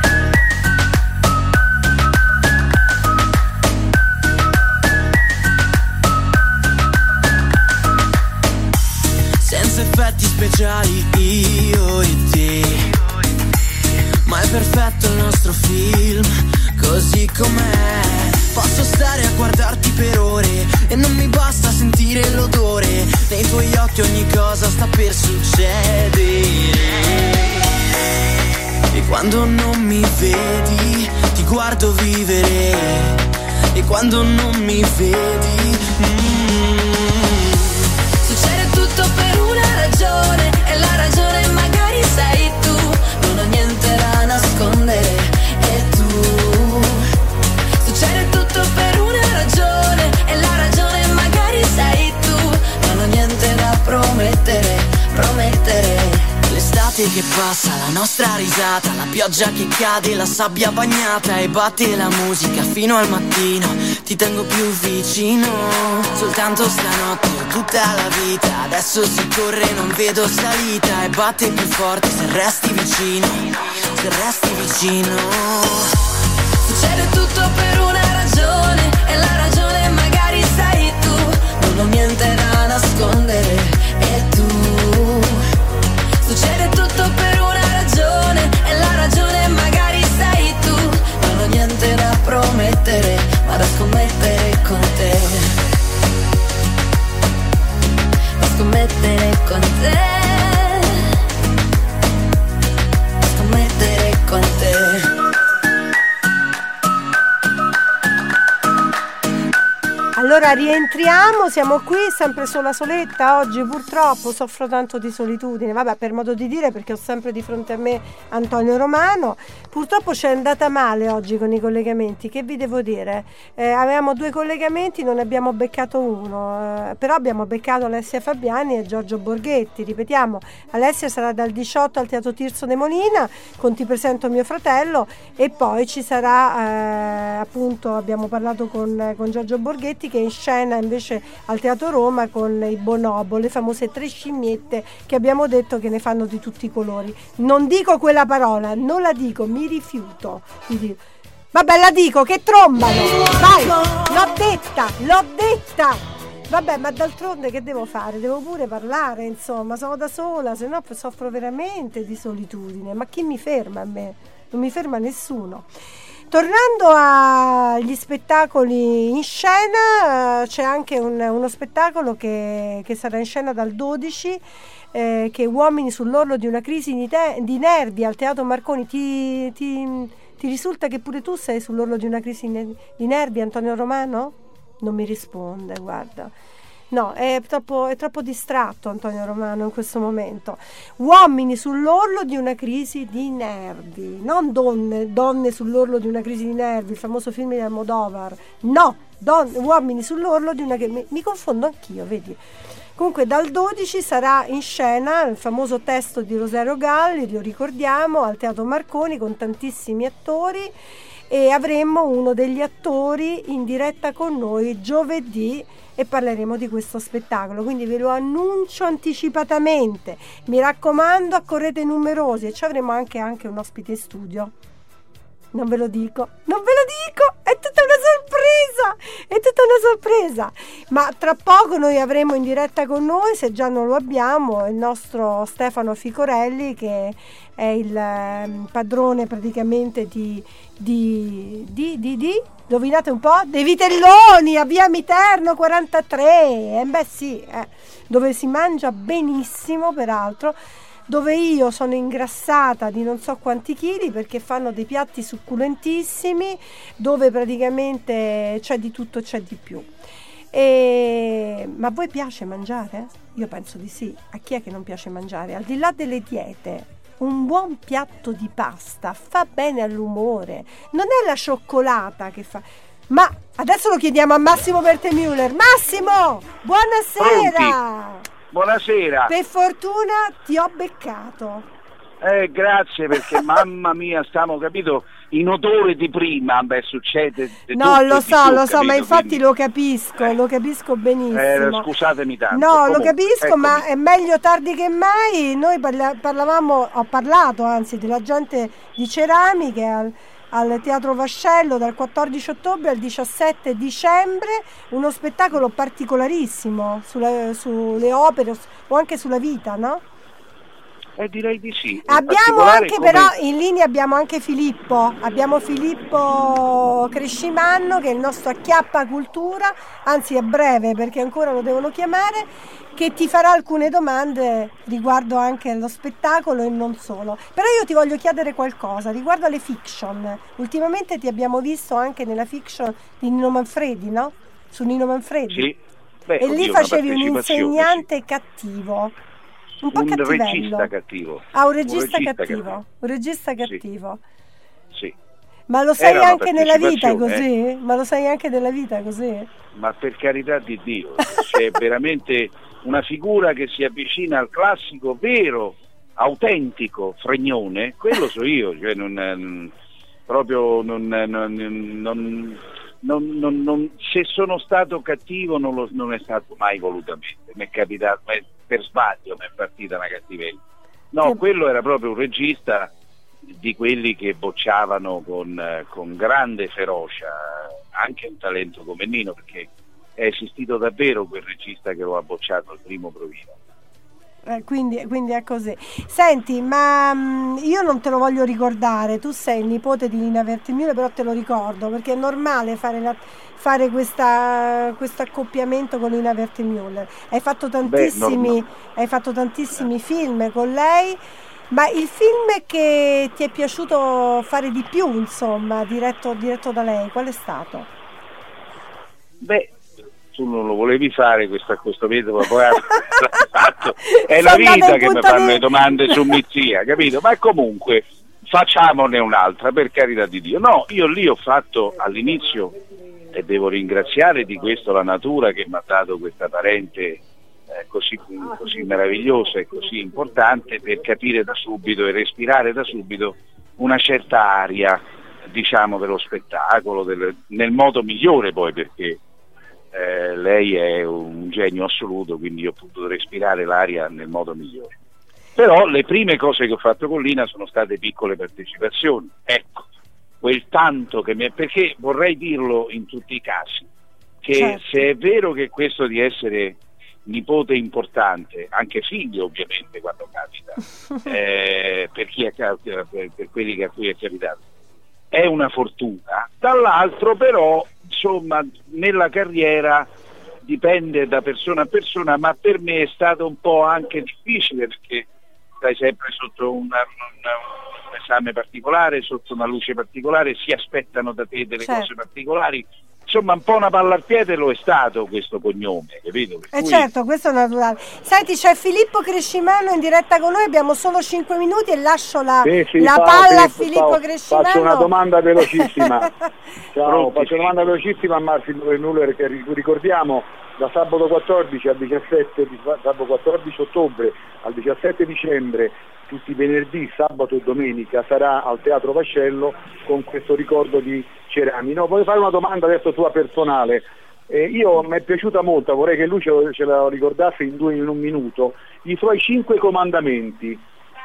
Senza effetti speciali io e te, ma è perfetto il nostro film, così com'è. Posso stare a guardarti per ore e non mi basta sentire l'odore. Nei tuoi occhi ogni cosa sta per succedere. E quando non mi vedi ti guardo vivere. E quando non mi vedi mm, succede tutto per una ragione, e la ragione magari sei tu. Non ho niente da nascondere, e tu. Succede tutto per una ragione, e la ragione magari l'estate che passa, la nostra risata, la pioggia che cade, la sabbia bagnata e batte la musica fino al mattino. Ti tengo più vicino, soltanto stanotte o tutta la vita. Adesso si corre, non vedo salita e batte più forte se resti vicino, se resti vicino. Succede tutto per una ragione e la ragione magari sei tu. Non ho niente da nascondere e tu. Succede tutto per una ragione e la ragione magari sei tu. Non ho niente da promettere, ma da scommettere con te. Da scommettere con te. Da scommettere con te. Allora rientriamo, siamo qui sempre sola soletta. Oggi purtroppo soffro tanto di solitudine, vabbè, per modo di dire, perché ho sempre di fronte a me Antonio Romano. Purtroppo ci è andata male oggi con i collegamenti, che vi devo dire, eh, avevamo due collegamenti, non ne abbiamo beccato uno, eh, però abbiamo beccato Alessia Fabiani e Giorgio Borghetti. Ripetiamo, Alessia sarà dal diciotto al Teatro Tirso de Molina con Ti presento mio fratello, e poi ci sarà eh, appunto, abbiamo parlato con, con Giorgio Borghetti, che è in scena invece al Teatro Roma con i Bonobo, le famose tre scimmiette che abbiamo detto che ne fanno di tutti i colori. Non dico quella parola, non la dico, mi rifiuto di dire. Vabbè, la dico, che trombano. Vai, l'ho detta, l'ho detta. Vabbè, ma d'altronde che devo fare? Devo pure parlare, insomma, sono da sola, se no soffro veramente di solitudine. Ma chi mi ferma a me? Non mi ferma nessuno. Tornando agli spettacoli in scena, c'è anche un, uno spettacolo che, che sarà in scena dal dodici, eh, che è Uomini sull'orlo di una crisi di, te- di nervi al Teatro Marconi. Ti, ti, ti risulta che pure tu sei sull'orlo di una crisi di nervi, Antonio Romano? Non mi risponde, guarda. No, è troppo, è troppo distratto Antonio Romano in questo momento. Uomini sull'orlo di una crisi di nervi, non donne, donne sull'orlo di una crisi di nervi, il famoso film di Almodovar. No, donne, uomini sull'orlo di una crisi. Mi, mi confondo anch'io, vedi. Comunque dal dodici sarà in scena il famoso testo di Rosario Galli, lo ricordiamo, al Teatro Marconi con tantissimi attori, e avremo uno degli attori in diretta con noi giovedì e parleremo di questo spettacolo, quindi ve lo annuncio anticipatamente. Mi raccomando, accorrete numerosi, e ci avremo anche, anche un ospite in studio. Non ve lo dico, non ve lo dico, è tutta una sorpresa, è tutta una sorpresa. Ma tra poco noi avremo in diretta con noi, se già non lo abbiamo, il nostro Stefano Ficorelli, che è il eh, padrone praticamente di, di, di, di, di, indovinate un po', dei vitelloni a via Miterno quarantatré, eh, beh sì, eh, dove si mangia benissimo peraltro, dove io sono ingrassata di non so quanti chili, perché fanno dei piatti succulentissimi, dove praticamente c'è di tutto, c'è di più. E... ma a voi piace mangiare? Io penso di sì. A chi è che non piace mangiare? Al di là delle diete, un buon piatto di pasta fa bene all'umore, non è la cioccolata che fa. Ma adesso lo chiediamo a Massimo Bertemüller. Massimo, buonasera. Pronti? Buonasera. Per fortuna ti ho beccato. Eh, grazie, perché mamma mia, stiamo, capito, in odore di prima, beh, succede. No, lo so, più, lo so, capito? ma infatti Quindi... lo capisco, lo capisco benissimo. Eh, scusatemi tanto. No, Comunque, lo capisco, eccomi. ma è meglio tardi che mai. Noi parla- parlavamo, ho parlato anzi della gente di ceramiche al, al Teatro Vascello dal quattordici ottobre al diciassette dicembre, uno spettacolo particolarissimo sulle, sulle opere o anche sulla vita, no? Eh, direi di sì. Abbiamo anche come... però in linea abbiamo anche Filippo, abbiamo Filippo Crescimanno, che è il nostro Acchiappa Cultura, anzi a breve perché ancora lo devono chiamare, che ti farà alcune domande riguardo anche allo spettacolo e non solo. Però io ti voglio chiedere qualcosa riguardo alle fiction. Ultimamente ti abbiamo visto anche nella fiction di Nino Manfredi, no? Su Nino Manfredi. Sì. Beh, e oddio, lì facevi un insegnante sì. cattivo. Un po' un cattivello. regista cattivo. Ah, un regista, un regista cattivo. cattivo. Un regista cattivo. Sì. sì. Ma lo sai Era anche nella vita eh. così? Ma lo sai anche nella vita così? Ma per carità di Dio, c'è veramente una figura che si avvicina al classico vero autentico fregnone, quello so io, cioè non, non proprio non, non, non, non, non, non, se sono stato cattivo non, lo, non è stato mai volutamente, mi è capitato, per sbaglio mi è partita una cattiveria. No, sì. Quello era proprio un regista di quelli che bocciavano con, con grande ferocia, anche un talento come Nino, perché è esistito davvero quel regista che lo ha bocciato al primo provino. Eh, quindi, quindi è così. Senti, ma mh, io non te lo voglio ricordare, tu sei il nipote di Lina Wertmüller, però te lo ricordo perché è normale fare, la, fare questa, questo accoppiamento con Lina Wertmüller. Hai fatto tantissimi, Beh, hai fatto tantissimi film con lei, ma il film che ti è piaciuto fare di più, insomma, diretto, diretto da lei, qual è stato? Beh, tu non lo volevi fare questo, questo metodo, poi fatto. È la vita che mi fanno le domande su Mizia, capito? Ma comunque facciamone un'altra, per carità di Dio. No, io lì ho fatto all'inizio, e devo ringraziare di questo la natura che mi ha dato questa parente eh, così, così meravigliosa e così importante, per capire da subito e respirare da subito una certa aria, diciamo, dello spettacolo, del, nel modo migliore poi, perché Eh, lei è un genio assoluto, quindi io ho potuto respirare l'aria nel modo migliore. Però le prime cose che ho fatto con Lina sono state piccole partecipazioni, ecco, quel tanto che mi è, perché vorrei dirlo in tutti i casi, che certo. Se è vero che questo di essere nipote importante, anche figlio ovviamente quando capita, eh, per, chi è, per, per quelli che a cui è capitato, è una fortuna, dall'altro però insomma nella carriera dipende da persona a persona, ma per me è stato un po' anche difficile, perché stai sempre sotto una, una, un esame particolare, sotto una luce particolare, si aspettano da te delle certo. cose particolari, insomma un po' una palla al piede lo è stato questo cognome, capito? Per eh cui... certo, questo è naturale. Senti, c'è Filippo Crescimano in diretta con noi, abbiamo solo cinque minuti e lascio la, sì, sì, la palla Filippo, a Filippo ciao. Crescimano. Faccio una domanda velocissima. Ciao, faccio una domanda velocissima a Massimo Wertmüller, che ricordiamo da sabato quattordici al diciassette, sabato quattordici ottobre al diciassette dicembre, tutti i venerdì, sabato e domenica sarà al Teatro Vascello con questo ricordo di Cerami. No, voglio fare una domanda adesso tua personale. Eh, io mi è piaciuta molto, vorrei che lui ce, lo, ce la ricordasse in due in un minuto, i suoi cinque comandamenti.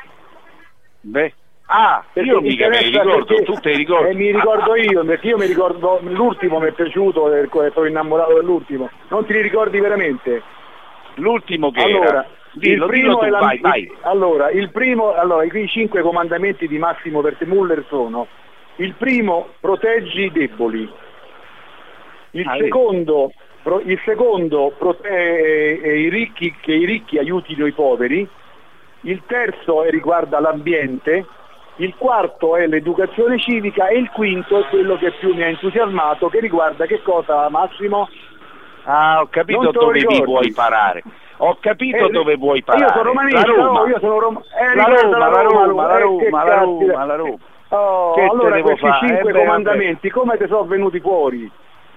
Beh, ah, perché io mica me li ricordo, perché, tu te li ricordi? Eh, mi ricordo io, perché io mi ricordo l'ultimo, mi è piaciuto, sono innamorato dell'ultimo. Non ti li ricordi veramente? L'ultimo che allora, era? Dillo, il primo dillo tu, è la, vai, vai. Il, allora, il primo, allora, i cinque comandamenti di Massimo Wertmüller sono: il primo, proteggi i deboli; il ah, secondo, pro, il secondo prote- eh, i ricchi, che i ricchi aiutino i poveri; il terzo è, riguarda l'ambiente; il quarto è l'educazione civica; e il quinto è quello che più mi ha entusiasmato, che riguarda che cosa, Massimo? Ah, ho capito dove vi vuoi parare. Ho capito eh, dove vuoi parare. Io sono romanista, la Roma. No, io sono rom- eh, la, Roma, la, Roma, Roma, la Roma, la Roma, la Roma. Oh, che allora questi fare? cinque eh, comandamenti, beh, come ti sono venuti fuori?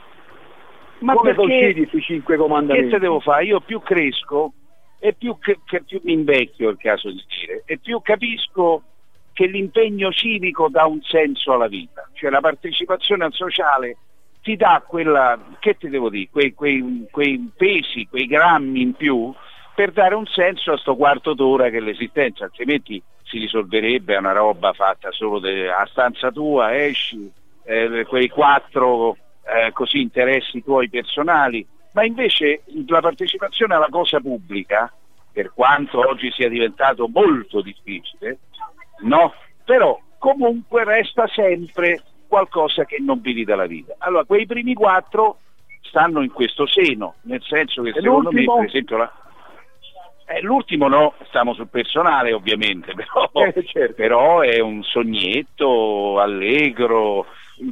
Ma come sono perché, usciti questi cinque comandamenti? Che te devo fare? Io più cresco e più, che, che più mi invecchio, è il caso di dire, e più capisco che l'impegno civico dà un senso alla vita, cioè la partecipazione al sociale ti dà quella, che ti devo dire, quei, quei, quei pesi, quei grammi in più per dare un senso a sto quarto d'ora che è l'esistenza, altrimenti si risolverebbe una roba fatta solo de, a stanza tua, esci, eh, quei quattro eh, così interessi tuoi personali, ma invece la partecipazione alla cosa pubblica, per quanto oggi sia diventato molto difficile, no, però comunque resta sempre qualcosa che non vedi dalla vita. Allora quei primi quattro stanno in questo seno, nel senso che e secondo l'ultimo? me per esempio la... eh, l'ultimo no, stiamo sul personale ovviamente, però, eh, certo. però è un sognetto allegro,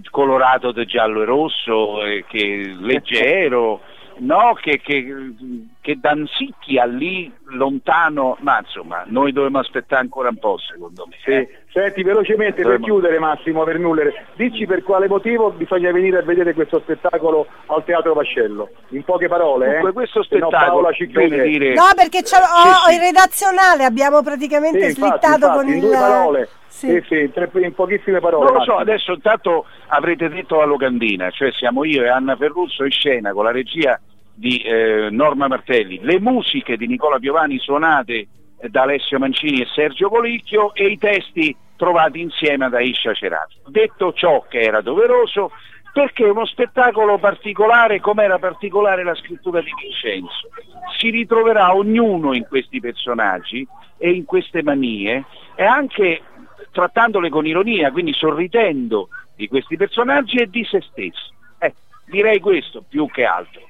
colorato di giallo e rosso, eh, che leggero, no, che, che che Danzicchia lì lontano, ma insomma noi dobbiamo aspettare ancora un po', secondo me. Sì. Eh. Senti, velocemente Dovremmo... per chiudere, Massimo Vermuller, dici per quale motivo bisogna venire a vedere questo spettacolo al Teatro Vascello, in poche parole. Dunque, eh? questo spettacolo ci chiude. dire... No, perché c'ho, ho, sì, sì. il redazionale, abbiamo praticamente sì, infatti, slittato infatti, con in il... due parole. Sì. Sì, sì, in, tre, in pochissime parole. Non lo so, Massimo. adesso intanto avrete detto la locandina, cioè siamo io e Anna Ferruccio in scena con la regia di eh, Norma Martelli, le musiche di Nicola Piovani suonate eh, da Alessio Mancini e Sergio Colicchio e i testi trovati insieme da Aisha Cerati. Detto ciò, che era doveroso, perché è uno spettacolo particolare, come era particolare la scrittura di Vincenzo. Si ritroverà ognuno in questi personaggi e in queste manie, e anche trattandole con ironia, quindi sorridendo di questi personaggi e di se stesso. Eh, direi questo più che altro.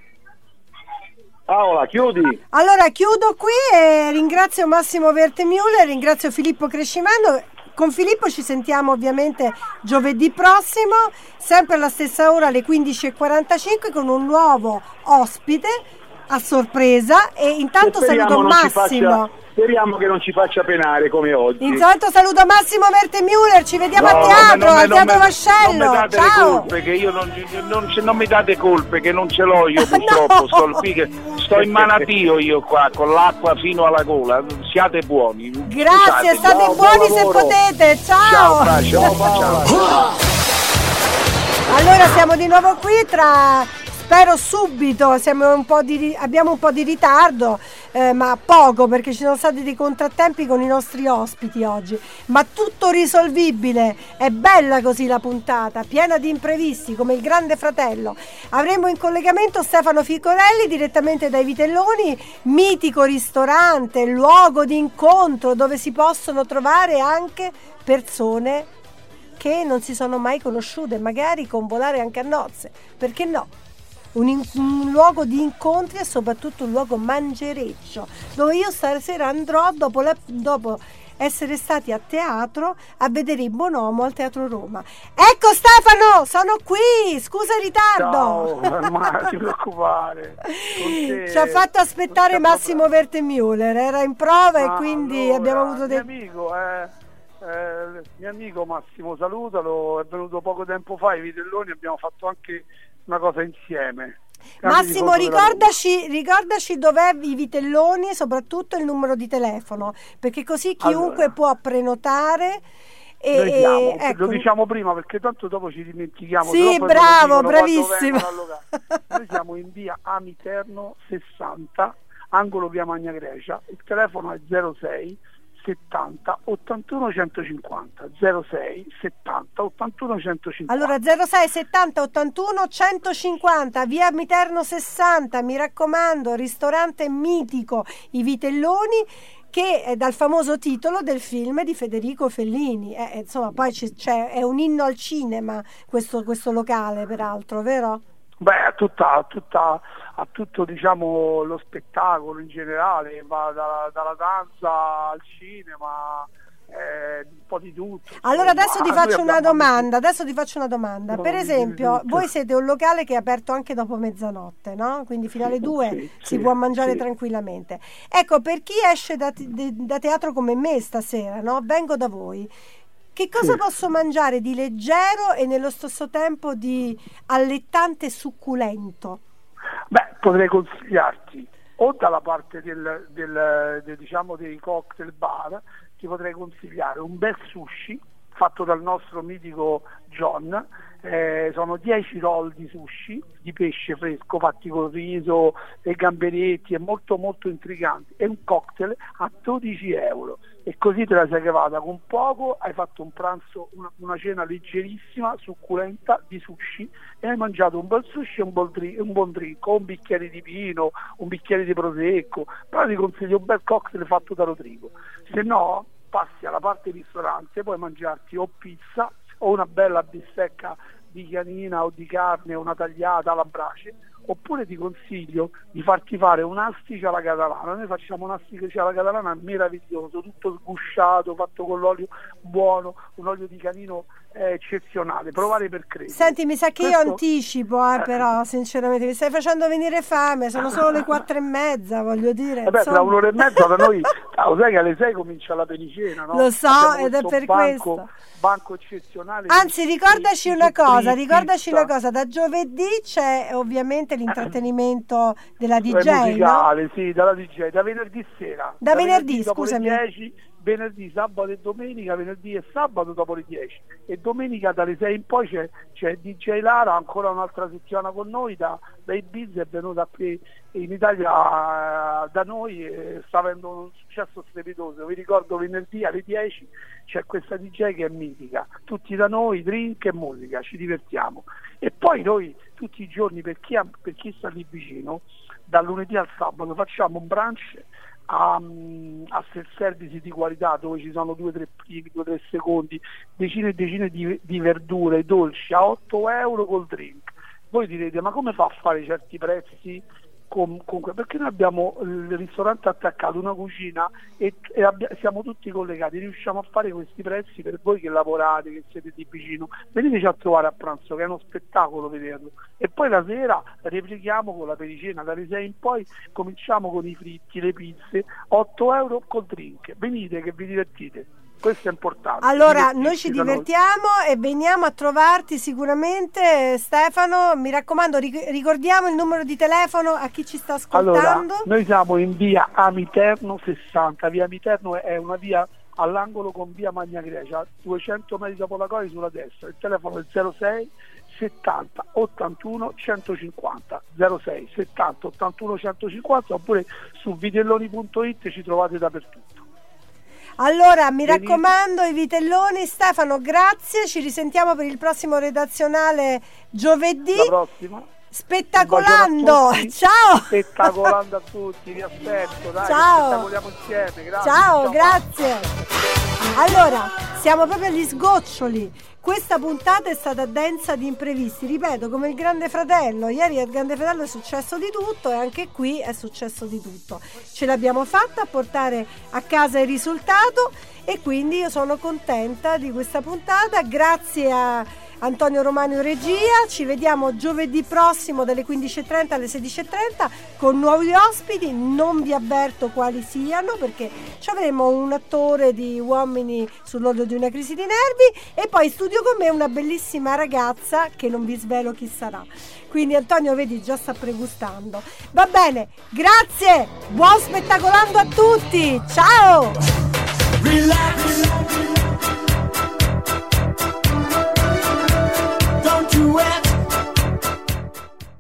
Paola, chiudi. Allora chiudo qui e ringrazio Massimo Wertemüller, ringrazio Filippo Crescimano. Con Filippo ci sentiamo ovviamente giovedì prossimo, sempre alla stessa ora alle quindici e quarantacinque, con un nuovo ospite a sorpresa. E intanto saluto Massimo. Speriamo che non ci faccia penare come oggi. Intanto saluto Massimo Wertemüller, ci vediamo no, a teatro, non me, al non Teatro me, Vascello. Non mi date Ciao. le colpe, che io non, non, non mi date colpe, che non ce l'ho io purtroppo. No. Sto, qui che, sto in manatio io qua, con l'acqua fino alla gola. Siate buoni. Grazie, Scusate. state Ciao, buoni buon se lavoro. potete. Ciao. Ciao, bacio. Ciao, Ciao. Allora siamo di nuovo qui tra... Spero subito, siamo un po' di, abbiamo un po' di ritardo, eh, ma poco, perché ci sono stati dei contrattempi con i nostri ospiti oggi, ma tutto risolvibile. È bella così la puntata, piena di imprevisti come il Grande Fratello. Avremo in collegamento Stefano Ficorelli direttamente dai Vitelloni, mitico ristorante, luogo di incontro dove si possono trovare anche persone che non si sono mai conosciute, magari convolare anche a nozze, perché no? Un, in, un luogo di incontri e soprattutto un luogo mangereccio, dove io stasera andrò dopo, la, dopo essere stati a teatro a vedere il Bonomo al Teatro Roma. Ecco Stefano, sono qui, scusa il ritardo. Ciao, ma non ti preoccupare. Ci ha fatto aspettare Massimo Wertemüller, era in prova ah, e quindi allora, abbiamo avuto dei... mio amico, eh, eh, mio amico Massimo, salutalo, è venuto poco tempo fa ai Vitelloni, abbiamo fatto anche una cosa insieme. Massimo, ricordaci, ricordaci dov'è i Vitelloni, soprattutto il numero di telefono, perché così chiunque allora, può prenotare. E, noi siamo, ecco. Lo diciamo prima perché tanto dopo ci dimentichiamo. Sì, bravo, bravissimo. Noi siamo in via Amiterno sessanta, angolo via Magna Grecia, il telefono è zero sei settanta ottantuno centocinquanta, zero sei settanta ottantuno centocinquanta. Allora zero sei settanta ottantuno centocinquanta, via Miterno sessanta, mi raccomando, ristorante mitico I Vitelloni, che è dal famoso titolo del film di Federico Fellini, eh, insomma poi c- c'è, è un inno al cinema questo, questo locale, peraltro, vero? Beh, a tutta, tutta, a tutto diciamo lo spettacolo in generale, va da, dalla danza al cinema, eh, un po' di tutto. Allora adesso ti faccio una domanda, amici. adesso ti faccio una domanda. No, per esempio, tutto. voi siete un locale che è aperto anche dopo mezzanotte, no? Quindi fino alle due sì, si sì, può mangiare sì. tranquillamente. Ecco, per chi esce da, da teatro come me stasera, no? Vengo da voi. Che cosa Sì. posso mangiare di leggero e nello stesso tempo di allettante e succulento? Beh, potrei consigliarti o dalla parte del, del, del diciamo dei cocktail bar, ti potrei consigliare un bel sushi fatto dal nostro mitico John. Eh, sono dieci roll di sushi di pesce fresco fatti con riso e gamberetti, è molto molto intrigante, e un cocktail a dodici euro, e così te la sei cavata con poco, hai fatto un pranzo, una, una cena leggerissima, succulenta di sushi, e hai mangiato un bel sushi e un, bel drink, un buon drink, o un bicchiere di vino, un bicchiere di prosecco. Però ti consiglio un bel cocktail fatto da Rodrigo. Se no passi alla parte ristorante, puoi mangiarti o pizza o una bella bistecca di chianina o di carne, una tagliata alla brace, oppure ti consiglio di farti fare un'astica alla catalana. Noi facciamo un'astica alla catalana meraviglioso, tutto sgusciato, fatto con l'olio buono, un olio di canino eh, eccezionale, provare per credere. Senti, mi sa che Questo... io anticipo, eh, però sinceramente mi stai facendo venire fame, sono solo le quattro e mezza, voglio dire. Eh beh, tra un'ora e mezza da noi, ah, lo sai che alle sei comincia la pericena, no? Lo so, Abbiamo ed è per banco, questo. Banco eccezionale. Anzi, ricordaci di, una di, cosa, di, ricordaci di, una cosa, da giovedì c'è ovviamente l'intrattenimento della D J, musicale, no? Sì, dalla D J, da venerdì sera. Da, da venerdì, venerdì scusami. Dopo le dieci, venerdì, sabato e domenica, venerdì e sabato dopo le dieci. E domenica dalle sei in poi c'è, c'è D J Lara, ancora un'altra settimana con noi, da, da Ibiza, è venuta qui in Italia da noi e sta avendo un successo strepitoso. Vi ricordo venerdì alle dieci c'è questa D J che è mitica, tutti da noi, drink e musica, ci divertiamo. E poi noi tutti i giorni, per chi, ha, per chi sta lì vicino, dal lunedì al sabato facciamo un brunch a, a self-service di qualità, dove ci sono due o tre primi, due o tre secondi, decine e decine di, di verdure, dolci a otto euro col drink. Voi direte, ma come fa a fare certi prezzi? Con, con, perché noi abbiamo il ristorante attaccato, una cucina e, e abbia, siamo tutti collegati, riusciamo a fare questi prezzi per voi che lavorate, che siete di vicino. Veniteci a trovare a pranzo, che è uno spettacolo vederlo, e poi la sera replichiamo con la pericena, dalle sei in poi cominciamo con i fritti, le pizze, otto euro col drink. Venite che vi divertite. Questo è importante. Allora, noi ci divertiamo noi. E veniamo a trovarti sicuramente, Stefano. Mi raccomando, ricordiamo il numero di telefono a chi ci sta ascoltando. Allora, noi siamo in via Amiterno sessanta. Via Amiterno è una via all'angolo con via Magna Grecia, duecento metri dopo la Cori sulla destra. Il telefono è zero sei settanta ottantuno centocinquanta, zero sei settanta ottantuno centocinquanta, oppure su vitelloni punto it ci trovate dappertutto. Allora, mi Benissimo. raccomando, i vitelloni. Stefano, grazie, ci risentiamo per il prossimo redazionale giovedì. La prossima. Spettacolando, ciao! Spettacolando a tutti, vi aspetto, dai, ciao. Spettacoliamo insieme, grazie. Ciao, ciao, grazie. Allora, siamo proprio agli sgoccioli. Questa puntata è stata densa di imprevisti, ripeto, come il Grande Fratello. Ieri al Grande Fratello è successo di tutto e anche qui è successo di tutto. Ce l'abbiamo fatta a portare a casa il risultato e quindi io sono contenta di questa puntata. Grazie a Antonio Romano in regia, ci vediamo giovedì prossimo dalle quindici e trenta alle sedici e trenta con nuovi ospiti, non vi avverto quali siano perché ci avremo un attore di Uomini sull'orlo di una crisi di nervi e poi in studio con me una bellissima ragazza che non vi svelo chi sarà. Quindi Antonio, vedi, già sta pregustando. Va bene, grazie, buon spettacolando a tutti, ciao! Relax.